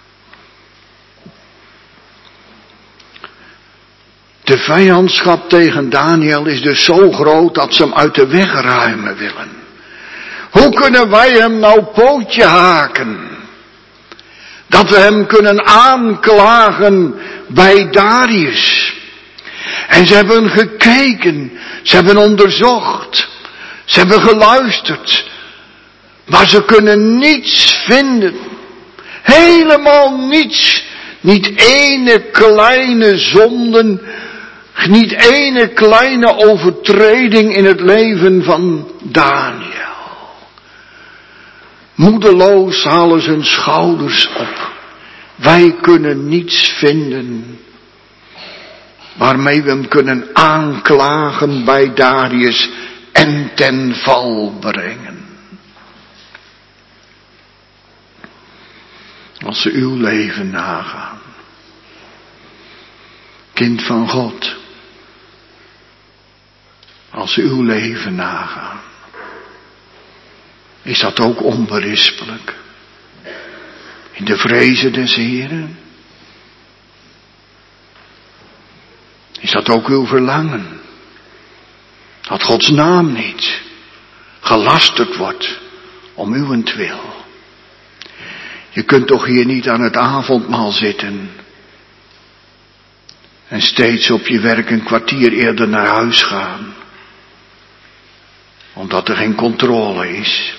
De vijandschap tegen Daniel is dus zo groot dat ze hem uit de weg ruimen willen. Hoe kunnen wij hem nou pootje haken? Dat we hem kunnen aanklagen bij Darius. En ze hebben gekeken, ze hebben onderzocht, ze hebben geluisterd. Maar ze kunnen niets vinden. Helemaal niets. Niet ene kleine zonden, niet ene kleine overtreding in het leven van Daniel. Moedeloos halen ze hun schouders op. Wij kunnen niets vinden waarmee we hem kunnen aanklagen bij Darius en ten val brengen. Als ze uw leven nagaan, kind van God, als ze uw leven nagaan, is dat ook onberispelijk in de vrezen des Heren? Is dat ook uw verlangen? Dat Gods naam niet gelasterd wordt om uwentwil. Je kunt toch hier niet aan het avondmaal zitten en steeds op je werk een kwartier eerder naar huis gaan, omdat er geen controle is.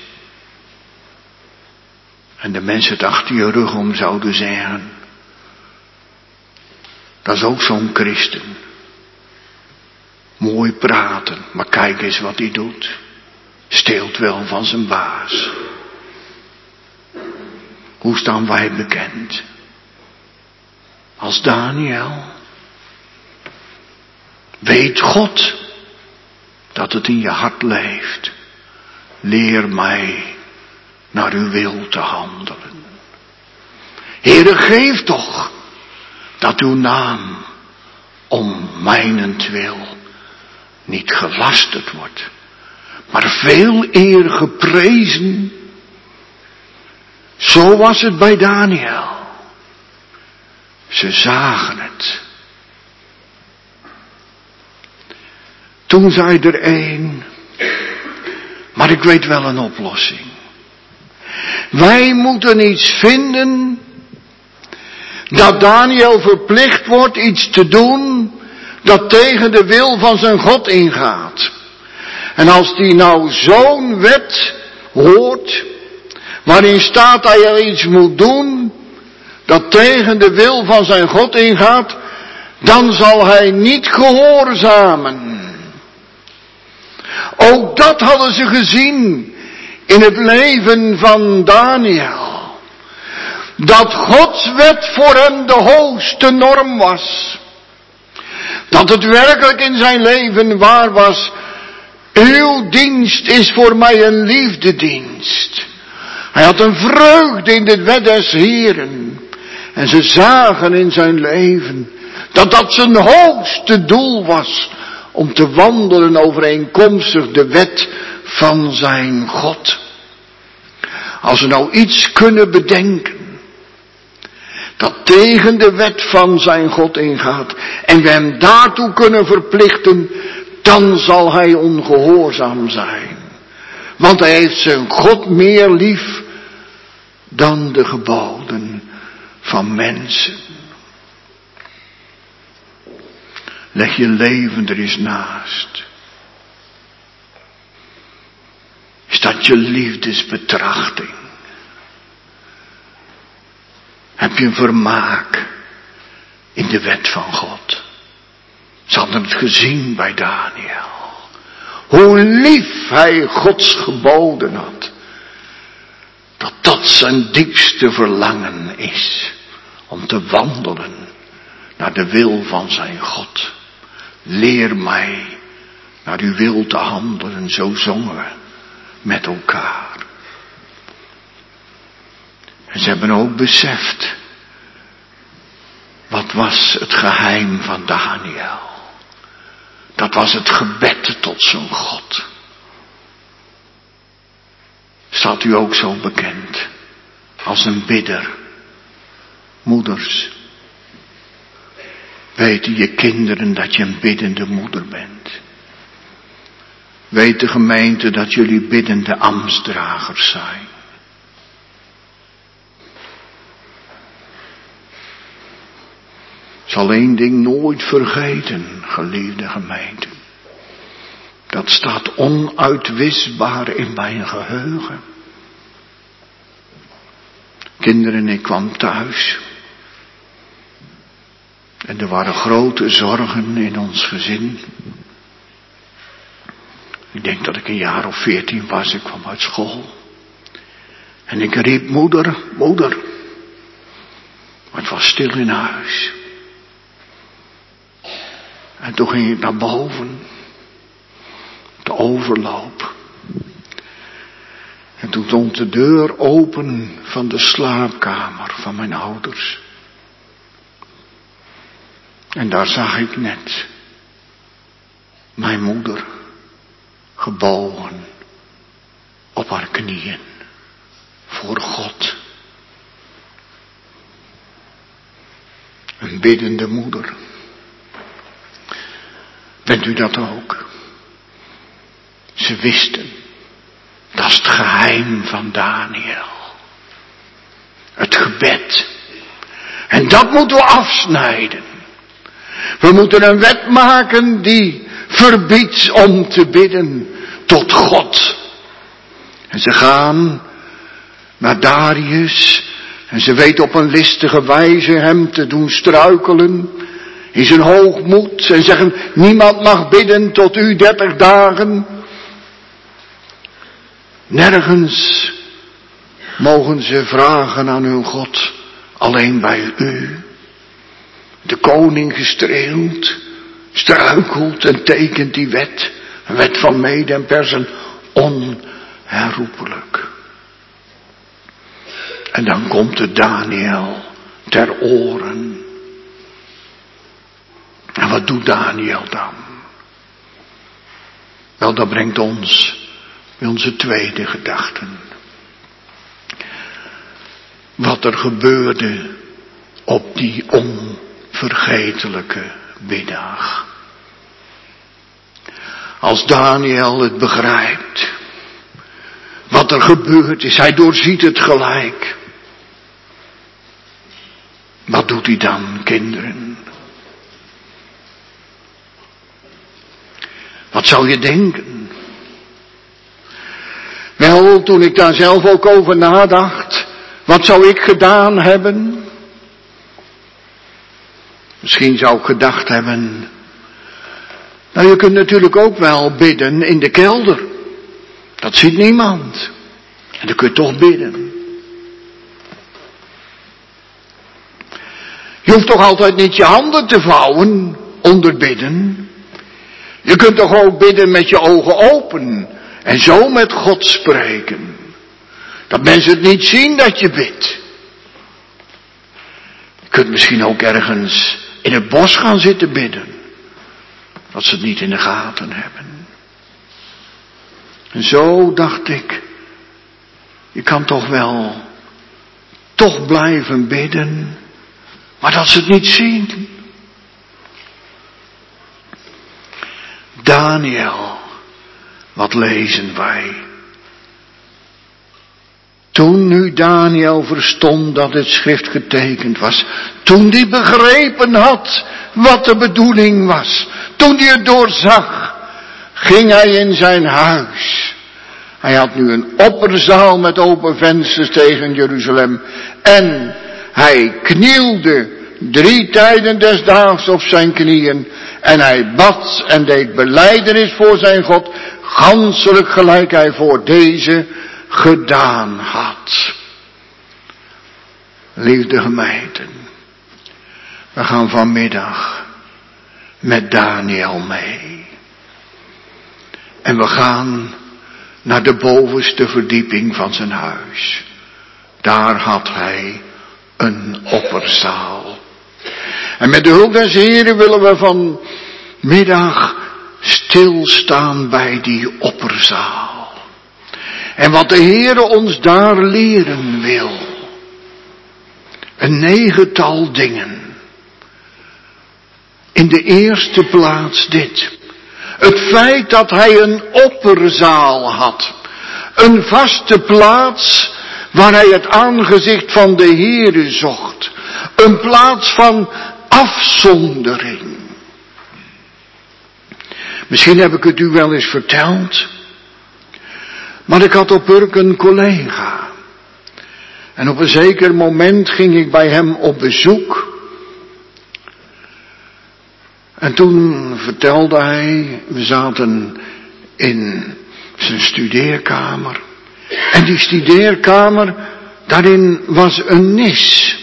En de mensen het achter je rug om zouden zeggen, dat is ook zo'n christen. Mooi praten, maar kijk eens wat hij doet. Steelt wel van zijn baas. Hoe staan wij bekend? Als Daniel. Weet God dat het in je hart leeft. Leer mij naar uw wil te handelen. Heere, geef toch dat uw naam om mijnentwil niet gelasterd wordt, maar veel eer geprezen. Zo was het bij Daniel. Ze zagen het. Toen zei er een, maar ik weet wel een oplossing. Wij moeten iets vinden dat Daniel verplicht wordt iets te doen dat tegen de wil van zijn God ingaat. En als die nou zo'n wet hoort, waarin staat dat hij iets moet doen dat tegen de wil van zijn God ingaat, dan zal hij niet gehoorzamen. Ook dat hadden ze gezien in het leven van Daniel. Dat Gods wet voor hem de hoogste norm was. Dat het werkelijk in zijn leven waar was. Uw dienst is voor mij een liefdedienst. Hij had een vreugde in de wet des Heren. En ze zagen in zijn leven dat dat zijn hoogste doel was. Om te wandelen overeenkomstig de wet van zijn God. Als we nou iets kunnen bedenken dat tegen de wet van zijn God ingaat en we hem daartoe kunnen verplichten, dan zal hij ongehoorzaam zijn. Want hij heeft zijn God meer lief dan de geboden van mensen. Leg je leven er eens naast. Is dat je liefdesbetrachting? Heb je een vermaak in de wet van God? Ze hadden het gezien bij Daniel. Hoe lief hij Gods geboden had. Dat dat zijn diepste verlangen is. Om te wandelen naar de wil van zijn God. Leer mij naar uw wil te handelen. Zo zongen we met elkaar. En ze hebben ook beseft. Wat was het geheim van Daniel? Dat was het gebed tot zijn God. staat u ook zo bekend als een bidder. Moeders, weten je kinderen dat je een biddende moeder bent. Weet de gemeente dat jullie biddende ambtsdragers zijn. Ik zal één ding nooit vergeten, geliefde gemeente. Dat staat onuitwisbaar in mijn geheugen. Kinderen, ik kwam thuis. En er waren grote zorgen in ons gezin. Ik denk dat ik een jaar of veertien was, ik kwam uit school. En ik riep, moeder, moeder. Maar het was stil in huis. En toen ging ik naar boven. De overloop. En toen stond de deur open van de slaapkamer van mijn ouders. En daar zag ik net mijn moeder gebogen op haar knieën voor God. Een biddende moeder. Bent u dat ook? Ze wisten, dat is het geheim van Daniel. Het gebed. En dat moeten we afsnijden. We moeten een wet maken die verbiedt om te bidden tot God. En ze gaan naar Darius en ze weten op een listige wijze hem te doen struikelen in zijn hoogmoed en zeggen, niemand mag bidden tot u dertig dagen. Nergens mogen ze vragen aan hun God, alleen bij u. De koning gestreeld, struikelt en tekent die wet. Een wet van Mede en Persen, onherroepelijk. En dan komt het Daniel ter oren. En wat doet Daniel dan? Wel, dat brengt ons bij onze tweede gedachten. Wat er gebeurde op die onvergetelijke middag. Als Daniel het begrijpt, wat er gebeurd is, hij doorziet het gelijk. Wat doet hij dan, kinderen? Wat zou je denken? Wel, toen ik daar zelf ook over nadacht, wat zou ik gedaan hebben? Misschien zou ik gedacht hebben, nou, je kunt natuurlijk ook wel bidden in de kelder. Dat ziet niemand. En dan kun je toch bidden. Je hoeft toch altijd niet je handen te vouwen onder bidden. Je kunt toch ook bidden met je ogen open. En zo met God spreken. Dat mensen het niet zien dat je bidt. Je kunt misschien ook ergens in het bos gaan zitten bidden. Dat ze het niet in de gaten hebben. En zo dacht ik, je kan toch wel toch blijven bidden, maar dat ze het niet zien. Daniel, wat lezen wij? Toen nu Daniel verstond dat het schrift getekend was, toen die begrepen had wat de bedoeling was, toen hij het doorzag, ging hij in zijn huis. Hij had nu een opperzaal met open vensters tegen Jeruzalem en hij knielde drie tijden des daags op zijn knieën en hij bad en deed belijdenis voor zijn God, ganselijk gelijk hij voor deze gedaan had. Liefde gemeenten, we gaan vanmiddag met Daniel mee. En we gaan naar de bovenste verdieping van zijn huis. Daar had hij een opperzaal. En met de hulp des Heren willen we vanmiddag stilstaan bij die opperzaal. En wat de Heere ons daar leren wil. Een negental dingen. In de eerste plaats dit. Het feit dat hij een opperzaal had. Een vaste plaats waar hij het aangezicht van de Heere zocht. Een plaats van afzondering. Misschien heb ik het u wel eens verteld. Maar ik had op Urk een collega. En op een zeker moment ging ik bij hem op bezoek. En toen vertelde hij, we zaten in zijn studeerkamer. En die studeerkamer, daarin was een nis.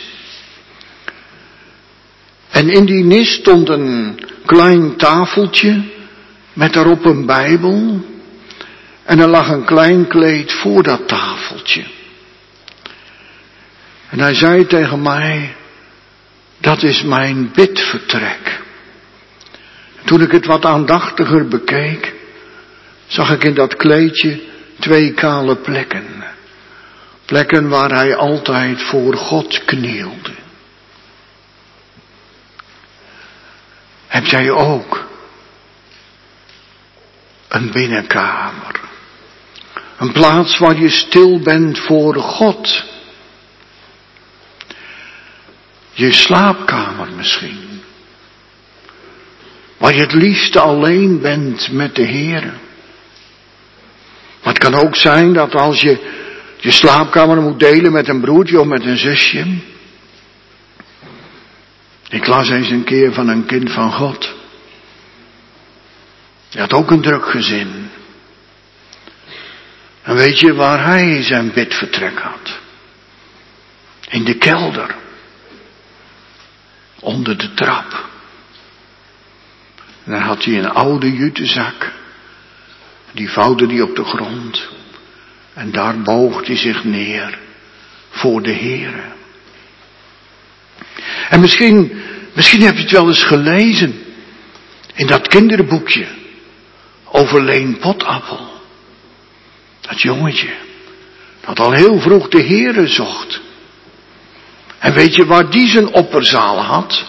En in die nis stond een klein tafeltje met daarop een Bijbel. En er lag een klein kleed voor dat tafeltje. En hij zei tegen mij, dat is mijn bidvertrek. Toen ik het wat aandachtiger bekeek, zag ik in dat kleedje twee kale plekken. Plekken waar hij altijd voor God knielde. Heb jij ook een binnenkamer? Een plaats waar je stil bent voor God. Je slaapkamer misschien. Waar je het liefste alleen bent met de Heere. Maar het kan ook zijn dat als je je slaapkamer moet delen met een broertje of met een zusje. Ik las eens een keer van een kind van God. Hij had ook een druk gezin. En weet je waar hij zijn bidvertrek had? In de kelder. Onder de trap. En dan had hij een oude jutezak. Die vouwde hij op de grond. En daar boog hij zich neer. Voor de Heere. En misschien, misschien heb je het wel eens gelezen. In dat kinderboekje. Over Leen Potappel. Dat jongetje. Dat al heel vroeg de Heere zocht. En weet je waar die zijn opperzaal had?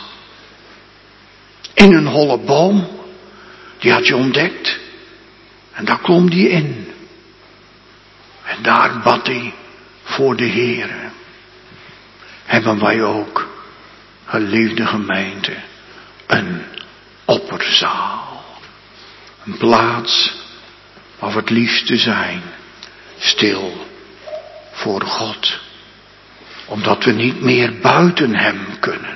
In een holle boom. Die had je ontdekt. En daar klom die in. En daar bad hij voor de Heere. Hebben wij ook, geliefde gemeente, een opperzaal. Een plaats waar we het liefste zijn. Stil voor God. Omdat we niet meer buiten hem kunnen.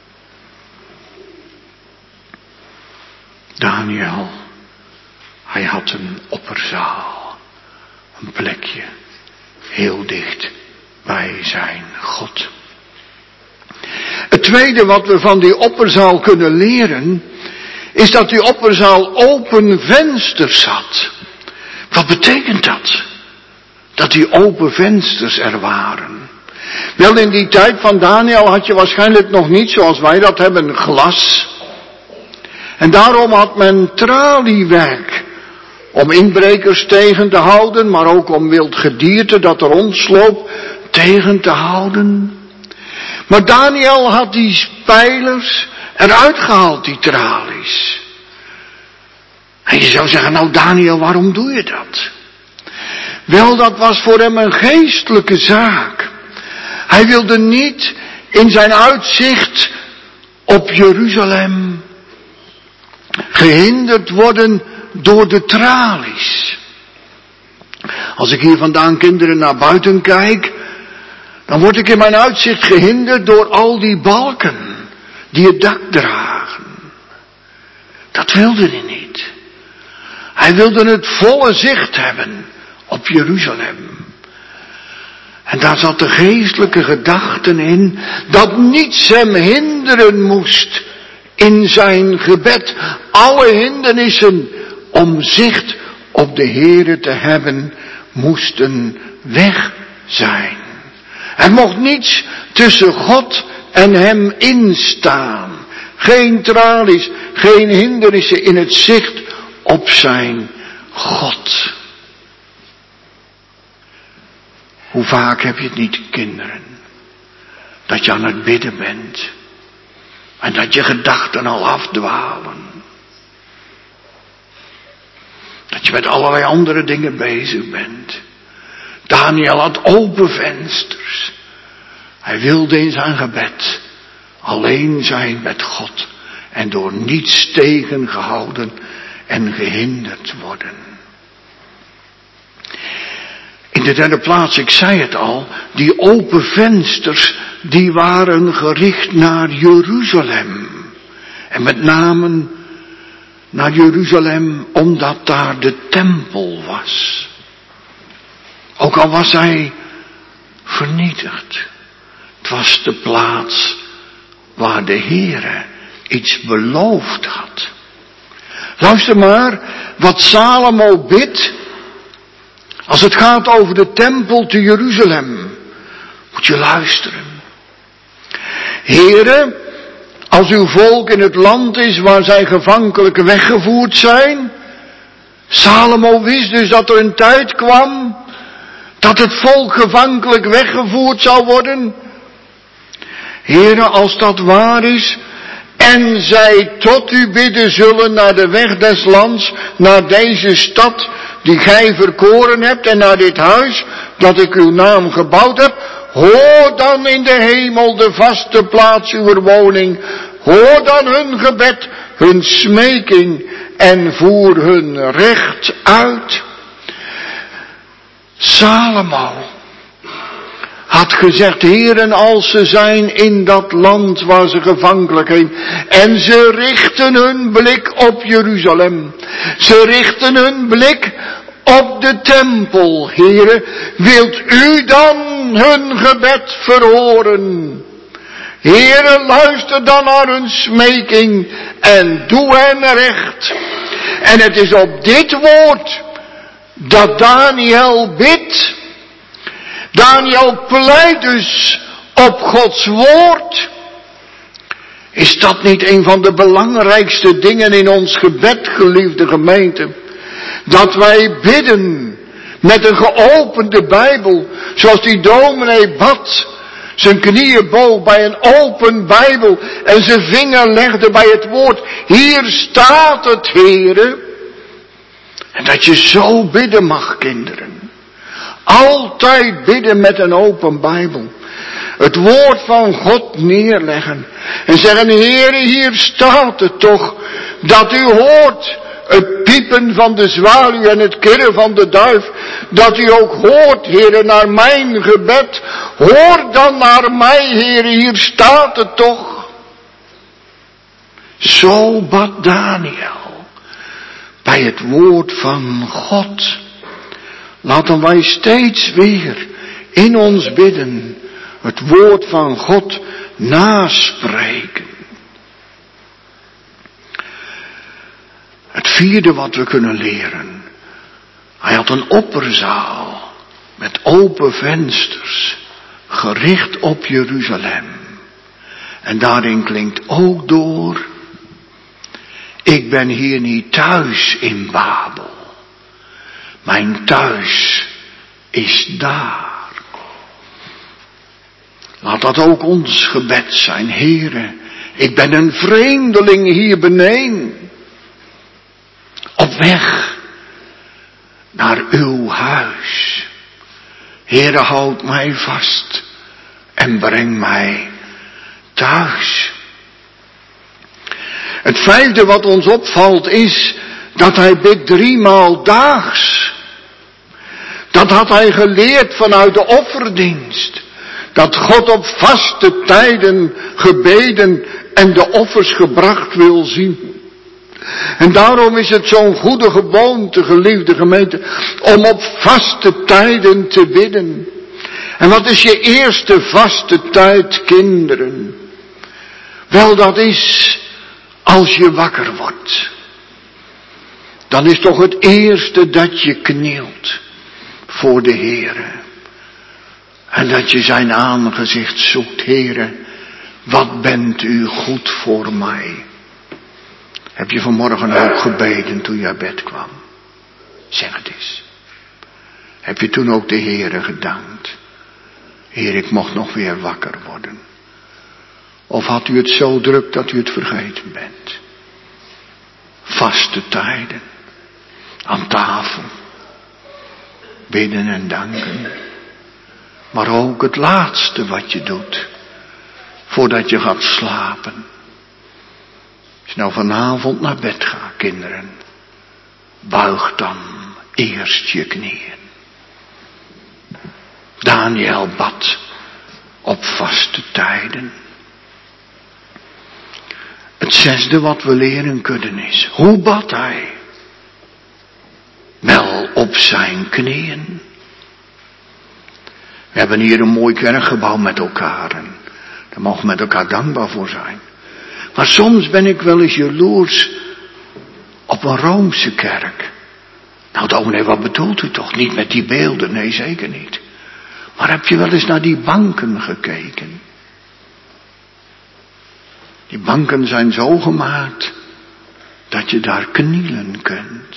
Daniel, hij had een opperzaal. Een plekje heel dicht bij zijn God. Het tweede wat we van die opperzaal kunnen leren, is dat die opperzaal open vensters had. Wat betekent dat? Dat die open vensters er waren. Wel, in die tijd van Daniel had je waarschijnlijk nog niet, zoals wij dat hebben, glas. En daarom had men traliewerk. Om inbrekers tegen te houden, maar ook om wild gedierte dat er rondsloop tegen te houden. Maar Daniel had die spijlers eruit gehaald, die tralies. En je zou zeggen, nou Daniel, waarom doe je dat? Wel, dat was voor hem een geestelijke zaak. Hij wilde niet in zijn uitzicht op Jeruzalem gehinderd worden door de tralies. Als ik hier vandaan kinderen naar buiten kijk, dan word ik in mijn uitzicht gehinderd door al die balken die het dak dragen. Dat wilde hij niet. Hij wilde het volle zicht hebben op Jeruzalem. En daar zat de geestelijke gedachten in dat niets hem hinderen moest in zijn gebed. Alle hindernissen om zicht op de Heere te hebben moesten weg zijn. Er mocht niets tussen God en hem instaan. Geen tralies, geen hindernissen in het zicht op zijn God. Hoe vaak heb je het niet, kinderen, dat je aan het bidden bent en dat je gedachten al afdwalen. Dat je met allerlei andere dingen bezig bent. Daniel had open vensters. Hij wilde in zijn gebed alleen zijn met God en door niets tegengehouden en gehinderd worden. In de derde plaats, ik zei het al, die open vensters, die waren gericht naar Jeruzalem. En met name naar Jeruzalem, omdat daar de tempel was. Ook al was hij vernietigd. Het was de plaats waar de Heere iets beloofd had. Luister maar, wat Salomo bidt, als het gaat over de tempel te Jeruzalem. Moet je luisteren. Heere, als uw volk in het land is waar zij gevankelijk weggevoerd zijn. Salomo wist dus dat er een tijd kwam dat het volk gevankelijk weggevoerd zou worden. Heere, als dat waar is, en zij tot u bidden zullen naar de weg des lands, naar deze stad die gij verkoren hebt en naar dit huis dat ik uw naam gebouwd heb, hoor dan in de hemel de vaste plaats uw woning, hoor dan hun gebed, hun smeking en voer hun recht uit. Salomo had gezegd, heren, als ze zijn in dat land waar ze gevankelijk zijn, en ze richten hun blik op Jeruzalem, ze richten hun blik op de tempel, heren, wilt u dan hun gebed verhoren? Heren, luister dan naar hun smeking en doe hen recht. En het is op dit woord dat Daniel bidt. Daniel pleit dus op Gods woord. Is dat niet een van de belangrijkste dingen in ons gebed, geliefde gemeente? Dat wij bidden met een geopende Bijbel, zoals die dominee bad, zijn knieën boog bij een open Bijbel en zijn vinger legde bij het woord. Hier staat het, Heere. En dat je zo bidden mag, kinderen. Altijd bidden met een open Bijbel. Het woord van God neerleggen. En zeggen, Heere, hier staat het toch. Dat u hoort het piepen van de zwaluw en het kirren van de duif. Dat u ook hoort, Heere, naar mijn gebed. Hoor dan naar mij, Heere, hier staat het toch. Zo bad Daniel bij het woord van God. Laten wij steeds weer in ons bidden het woord van God naspreken. Het vierde wat we kunnen leren. Hij had een opperzaal met open vensters, gericht op Jeruzalem. En daarin klinkt ook door, ik ben hier niet thuis in Babel. Mijn thuis is daar. Laat dat ook ons gebed zijn. Heere, ik ben een vreemdeling hier beneden. Op weg naar uw huis. Heere, houd mij vast en breng mij thuis. Het vijfde wat ons opvalt is dat hij bidt driemaal daags. Dat had hij geleerd vanuit de offerdienst. Dat God op vaste tijden gebeden en de offers gebracht wil zien. En daarom is het zo'n goede gewoonte, geliefde gemeente, om op vaste tijden te bidden. En wat is je eerste vaste tijd, kinderen? Wel, dat is als je wakker wordt. Dan is toch het eerste dat je knielt voor de Heere. En dat je zijn aangezicht zoekt, Heere, wat bent u goed voor mij. Heb je vanmorgen ook gebeden toen je uit bed kwam? Zeg het eens. Heb je toen ook de Heere gedankt? Heer, ik mocht nog weer wakker worden. Of had u het zo druk dat u het vergeten bent? Vaste tijden. Aan tafel. Bidden en danken. Maar ook het laatste wat je doet. Voordat je gaat slapen. Als je nou vanavond naar bed gaat, kinderen. Buig dan eerst je knieën. Daniel bad op vaste tijden. Het zesde wat we leren kunnen is, hoe bad hij? Wel op zijn knieën. We hebben hier een mooi kerkgebouw met elkaar en daar mogen we met elkaar dankbaar voor zijn. Maar soms ben ik wel eens jaloers op een Roomse kerk. Nou dominee, wat bedoelt u toch? Niet met die beelden, nee zeker niet. Maar heb je wel eens naar die banken gekeken? Die banken zijn zo gemaakt dat je daar knielen kunt.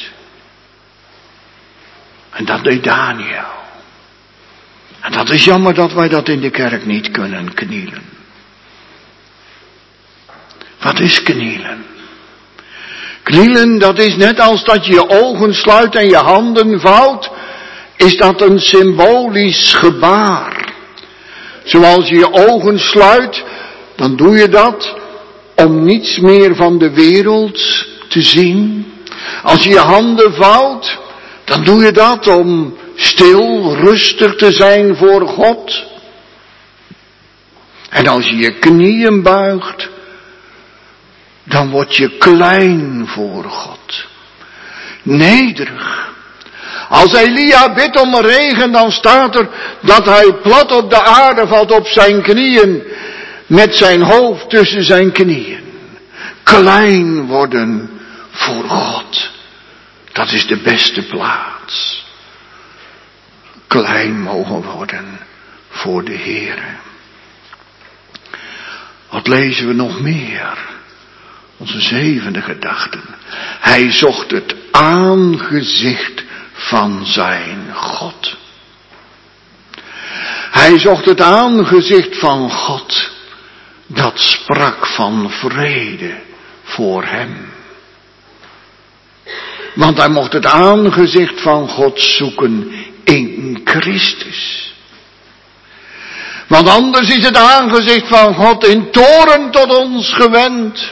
En dat deed Daniel. En dat is jammer dat wij dat in de kerk niet kunnen, knielen. Wat is knielen? Knielen, dat is net als dat je je ogen sluit en je handen vouwt, is dat een symbolisch gebaar. Zoals je je ogen sluit, dan doe je dat om niets meer van de wereld te zien. Als je je handen vouwt, dan doe je dat om stil, rustig te zijn voor God. En als je je knieën buigt, dan word je klein voor God. Nederig. Als Elia bidt om regen, dan staat er dat hij plat op de aarde valt op zijn knieën, met zijn hoofd tussen zijn knieën. Klein worden voor God. Dat is de beste plaats. Klein mogen worden voor de Heere. Wat lezen we nog meer? Onze zevende gedachte. Hij zocht het aangezicht van zijn God. Hij zocht het aangezicht van God. Dat sprak van vrede voor hem. Want hij mocht het aangezicht van God zoeken in Christus. Want anders is het aangezicht van God in toorn tot ons gewend.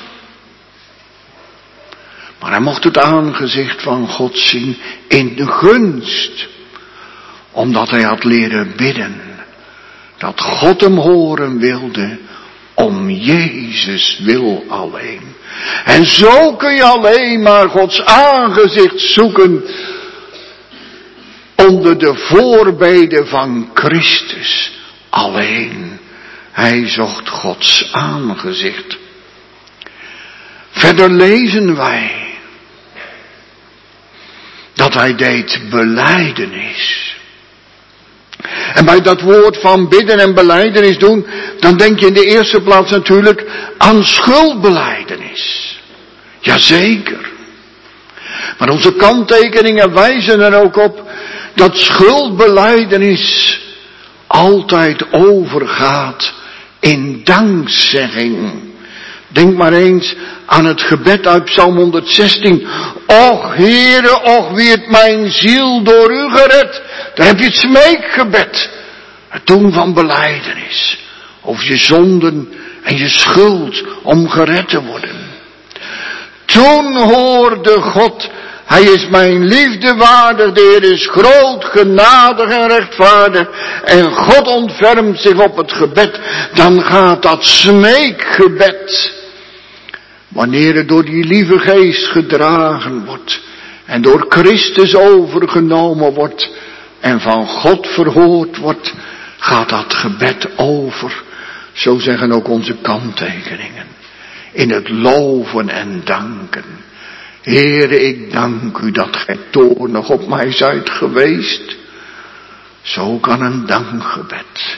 Maar hij mocht het aangezicht van God zien in de gunst. Omdat hij had leren bidden. Dat God hem horen wilde om Jezus wil alleen. En zo kun je alleen maar Gods aangezicht zoeken onder de voorbeden van Christus alleen. Hij zocht Gods aangezicht. Verder lezen wij dat hij deed belijdenis. En bij dat woord van bidden en belijdenis doen, dan denk je in de eerste plaats natuurlijk aan schuldbelijdenis. Jazeker. Maar onze kanttekeningen wijzen er ook op dat schuldbelijdenis altijd overgaat in dankzegging. Denk maar eens aan het gebed uit Psalm honderdzestien. Och Heere, och wierd mijn ziel door u gered. Daar heb je het smeekgebed. Het doen van belijdenis. Over je zonden en je schuld om gered te worden. Toen hoorde God, hij is mijn liefde waardig, de Heer is groot, genadig en rechtvaardig. En God ontfermt zich op het gebed. Dan gaat dat smeekgebed, wanneer het door die lieve geest gedragen wordt en door Christus overgenomen wordt en van God verhoord wordt, gaat dat gebed over. Zo zeggen ook onze kanttekeningen. In het loven en danken. Heere, ik dank u dat gij toornig op mij zijt geweest. Zo kan een dankgebed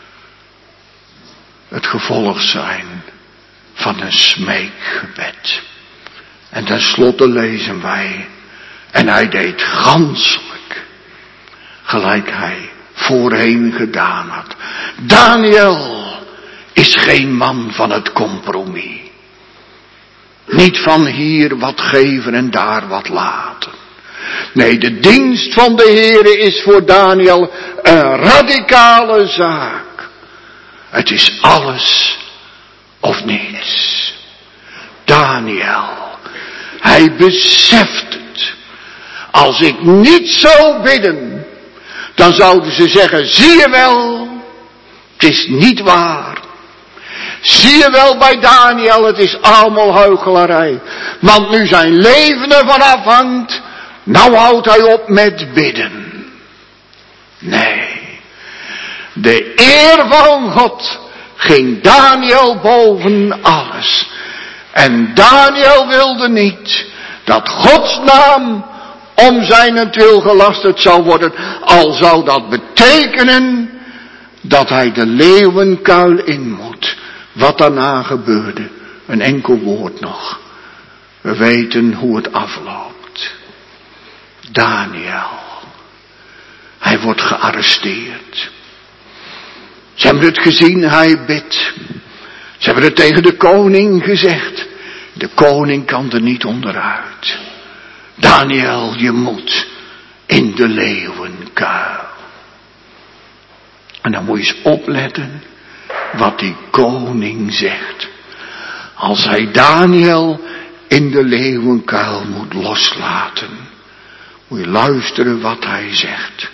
het gevolg zijn van een smeekgebed. En tenslotte lezen wij, en hij deed ganselijk, gelijk hij voorheen gedaan had. Daniel is geen man van het compromis. Niet van hier wat geven en daar wat laten. Nee, de dienst van de Heere is voor Daniel een radicale zaak. Het is alles of niets. Daniel, hij beseft het. Als ik niet zou bidden, dan zouden ze zeggen, zie je wel, het is niet waar. Zie je wel bij Daniel, het is allemaal huichelarij. Want nu zijn leven ervan afhangt, nou houdt hij op met bidden. Nee, de eer van God ging Daniel boven alles. En Daniel wilde niet dat Gods naam om zijnentwil gelasterd zou worden. Al zou dat betekenen dat hij de leeuwenkuil in moet. Wat daarna gebeurde, een enkel woord nog. We weten hoe het afloopt. Daniel, hij wordt gearresteerd. Ze hebben het gezien, hij bidt. Ze hebben het tegen de koning gezegd. De koning kan er niet onderuit. Daniel, je moet in de leeuwenkuil. En dan moet je eens opletten wat die koning zegt. Als hij Daniel in de leeuwenkuil moet loslaten. Moet je luisteren wat hij zegt.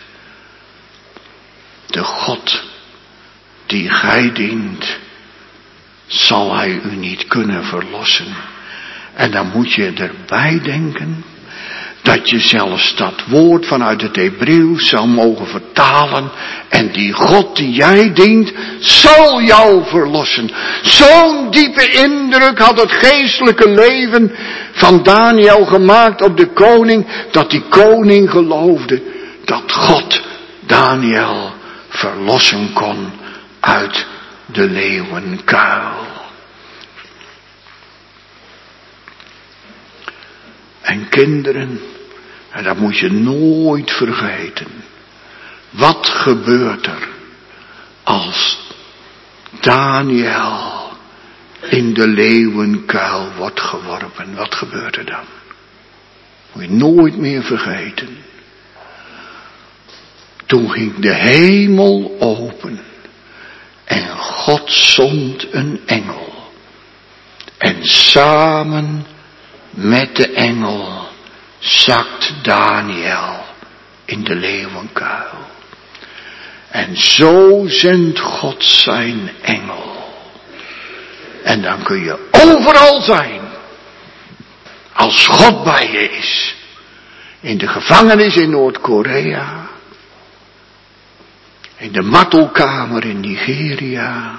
De God die gij dient, zal hij u niet kunnen verlossen. En dan moet je erbij denken dat je zelfs dat woord vanuit het Hebreeuws zou mogen vertalen. En die God die jij dient, zal jou verlossen. Zo'n diepe indruk had het geestelijke leven van Daniel gemaakt op de koning, dat die koning geloofde dat God Daniel verlossen kon uit de leeuwenkuil. En kinderen, en dat moet je nooit vergeten. Wat gebeurt er als Daniel in de leeuwenkuil wordt geworpen? Wat gebeurt er dan? Moet je nooit meer vergeten. Toen ging de hemel open. En God zond een engel. En samen met de engel zakt Daniel in de leeuwenkuil. En zo zendt God zijn engel. En dan kun je overal zijn. Als God bij je is. In de gevangenis in Noord-Korea. In de martelkamer in Nigeria.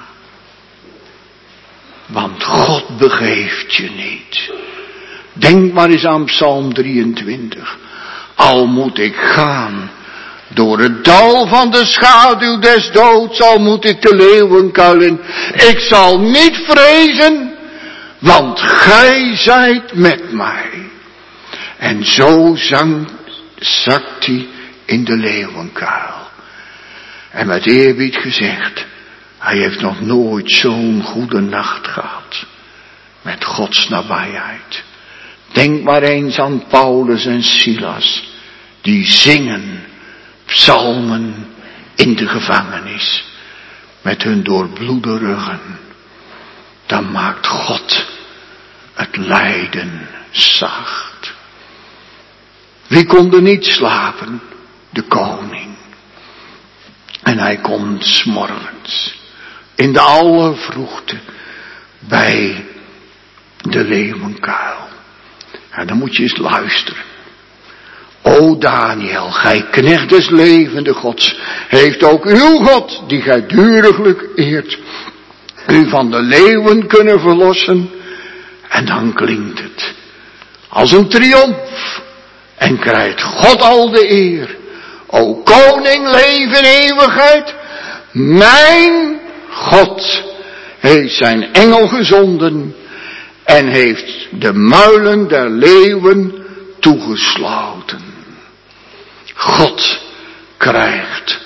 Want God begeeft je niet. Denk maar eens aan Psalm drieëntwintig. Al moet ik gaan door het dal van de schaduw des doods, al moet ik de leeuwenkuil in. Ik zal niet vrezen, want gij zijt met mij. En zo zang, zakt hij in de leeuwenkuil. En met eerbied gezegd, hij heeft nog nooit zo'n goede nacht gehad. Met Gods nabijheid. Denk maar eens aan Paulus en Silas. Die zingen psalmen in de gevangenis. Met hun doorbloede ruggen. Dan maakt God het lijden zacht. Wie kon er niet slapen? De koning. En hij komt 's morgens in de allervroegte bij de leeuwenkuil. En dan moet je eens luisteren. O Daniel, gij knecht des levende Gods, heeft ook uw God, die gij duriglijk eert, u van de leeuwen kunnen verlossen? En dan klinkt het als een triomf en krijgt God al de eer. O koning, leef in eeuwigheid. Mijn God heeft zijn engel gezonden en heeft de muilen der leeuwen toegesloten. God krijgt al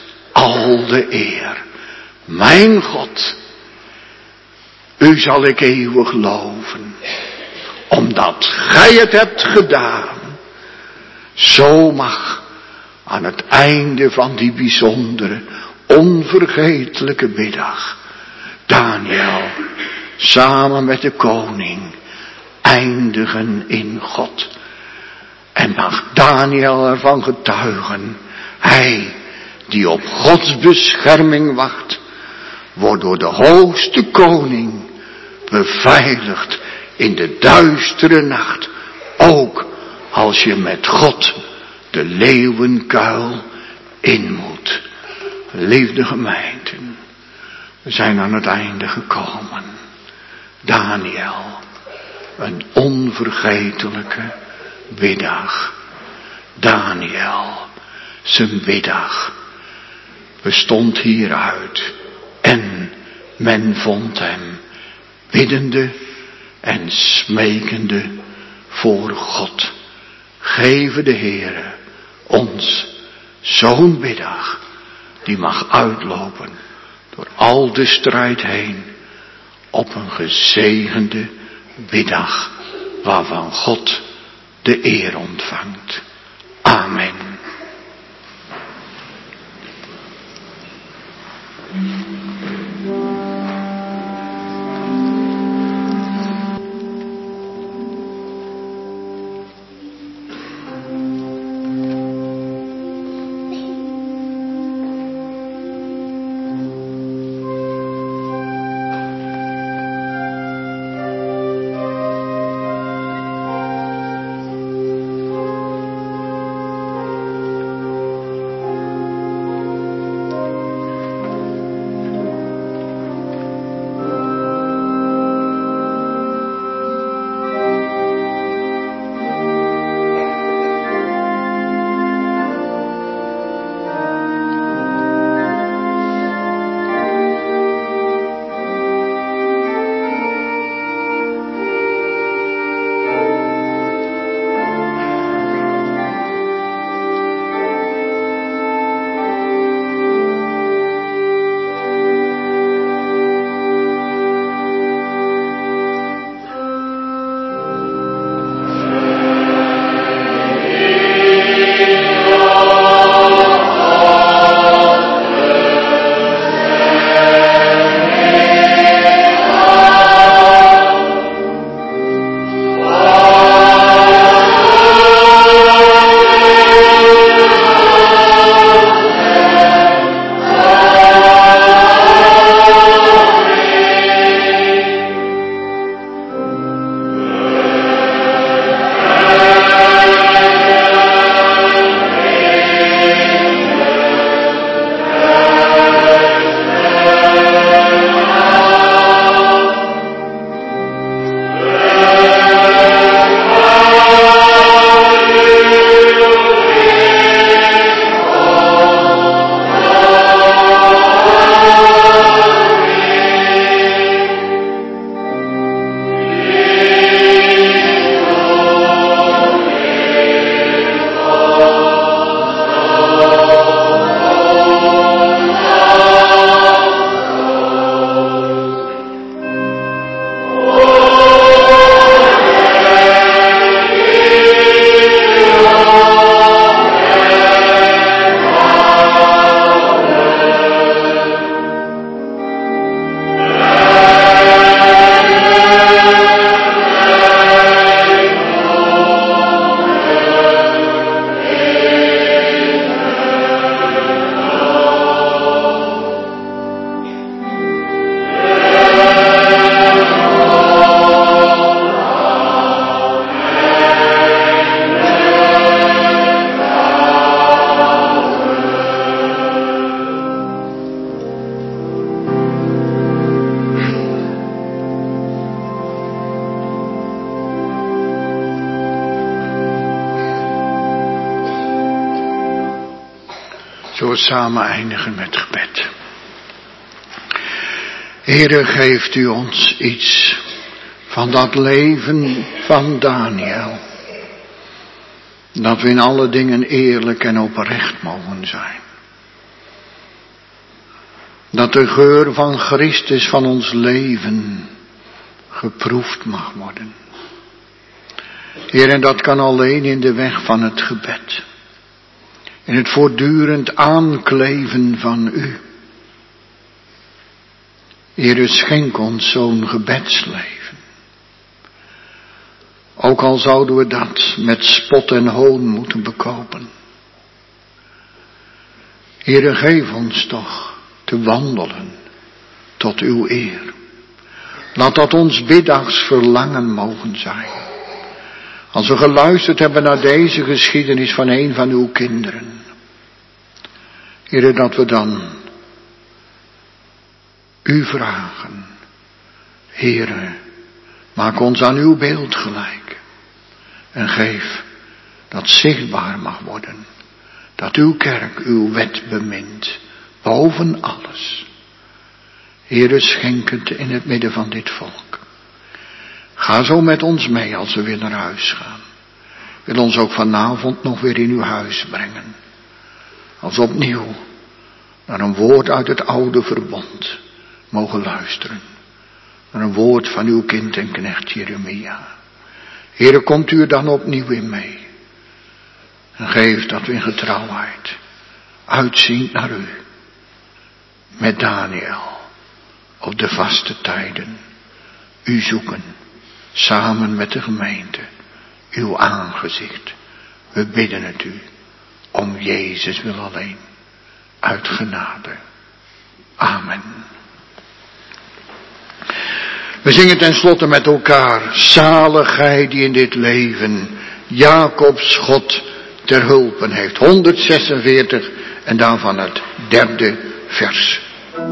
al de eer. Mijn God, u zal ik eeuwig loven, omdat gij het hebt gedaan. Zo mag aan het einde van die bijzondere, onvergetelijke middag Daniel samen met de koning eindigen in God. En mag Daniel ervan getuigen, hij die op Gods bescherming wacht, wordt door de hoogste koning beveiligd in de duistere nacht. Ook als je met God de leeuwenkuil in moet. Liefde gemeenten, we zijn aan het einde gekomen. Daniel, een onvergetelijke middag. Daniel, zijn middag bestond hieruit. En men vond hem biddende en smekende voor God. Geven de Heere ons zo'n middag, die mag uitlopen door al de strijd heen, op een gezegende middag waarvan God de eer ontvangt. Amen. Zullen we samen eindigen met gebed. Heere, geeft u ons iets van dat leven van Daniel. Dat we in alle dingen eerlijk en oprecht mogen zijn. Dat de geur van Christus van ons leven geproefd mag worden. Heer, en dat kan alleen in de weg van het gebed. In het voortdurend aankleven van u. Heer, schenk ons zo'n gebedsleven. Ook al zouden we dat met spot en hoon moeten bekopen. Heer, geef ons toch te wandelen tot uw eer. Laat dat ons biddags verlangen mogen zijn. Als we geluisterd hebben naar deze geschiedenis van een van uw kinderen. Heer, dat we dan u vragen. Heer, maak ons aan uw beeld gelijk. En geef dat zichtbaar mag worden. Dat uw kerk uw wet bemint. Boven alles. Heere, schenk het in het midden van dit volk. Ga zo met ons mee als we weer naar huis gaan. Wil ons ook vanavond nog weer in uw huis brengen. Als opnieuw naar een woord uit het oude verbond mogen luisteren. Naar een woord van uw kind en knecht Jeremia. Heere, komt u er dan opnieuw in mee. En geef dat we in getrouwheid uitzien naar u. Met Daniel op de vaste tijden u zoeken. Samen met de gemeente. Uw aangezicht. We bidden het u. Om Jezus wil alleen. Uit genade. Amen. We zingen tenslotte met elkaar. Zalig gij die in dit leven Jacobs God ter hulpen heeft. honderdzesenveertig en daarvan het derde vers.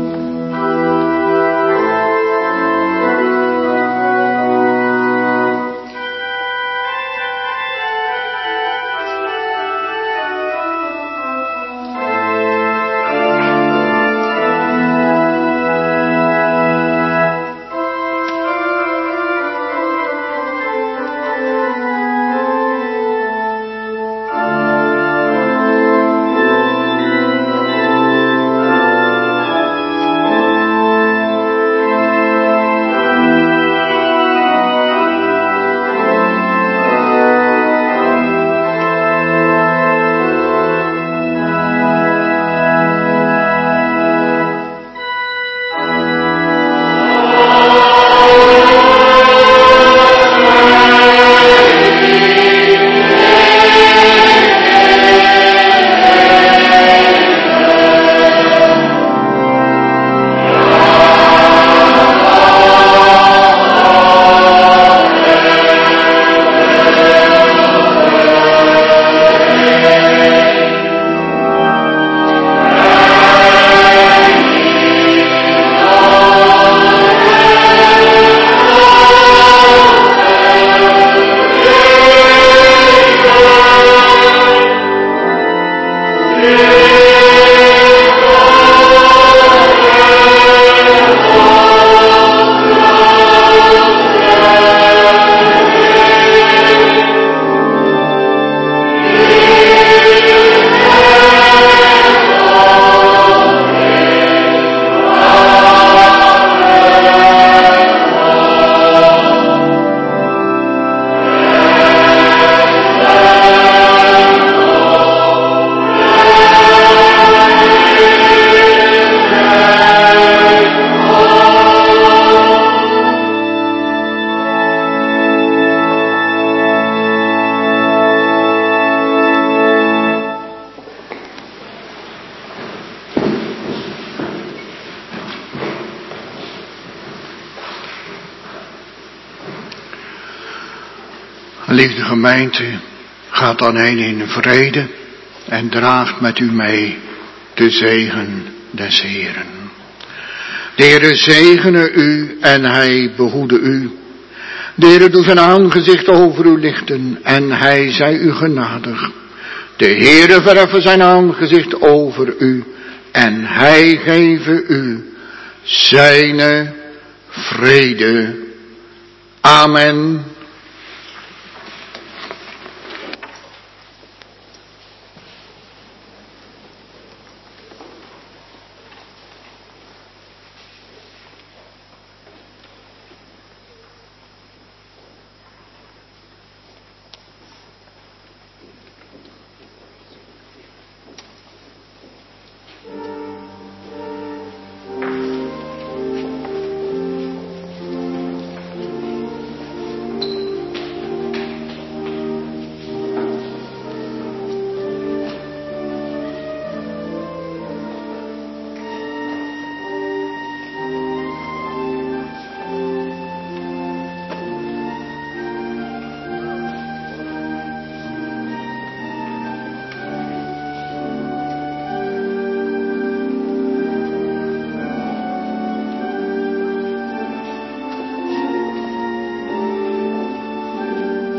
Liefde gemeente, gaat dan heen in vrede en draagt met u mee de zegen des Heeren. De Heere zegene u en hij behoede u. De Heere doet zijn aangezicht over u lichten en hij zij u genadig. De Heere verheffen zijn aangezicht over u en hij geven u zijne vrede. Amen.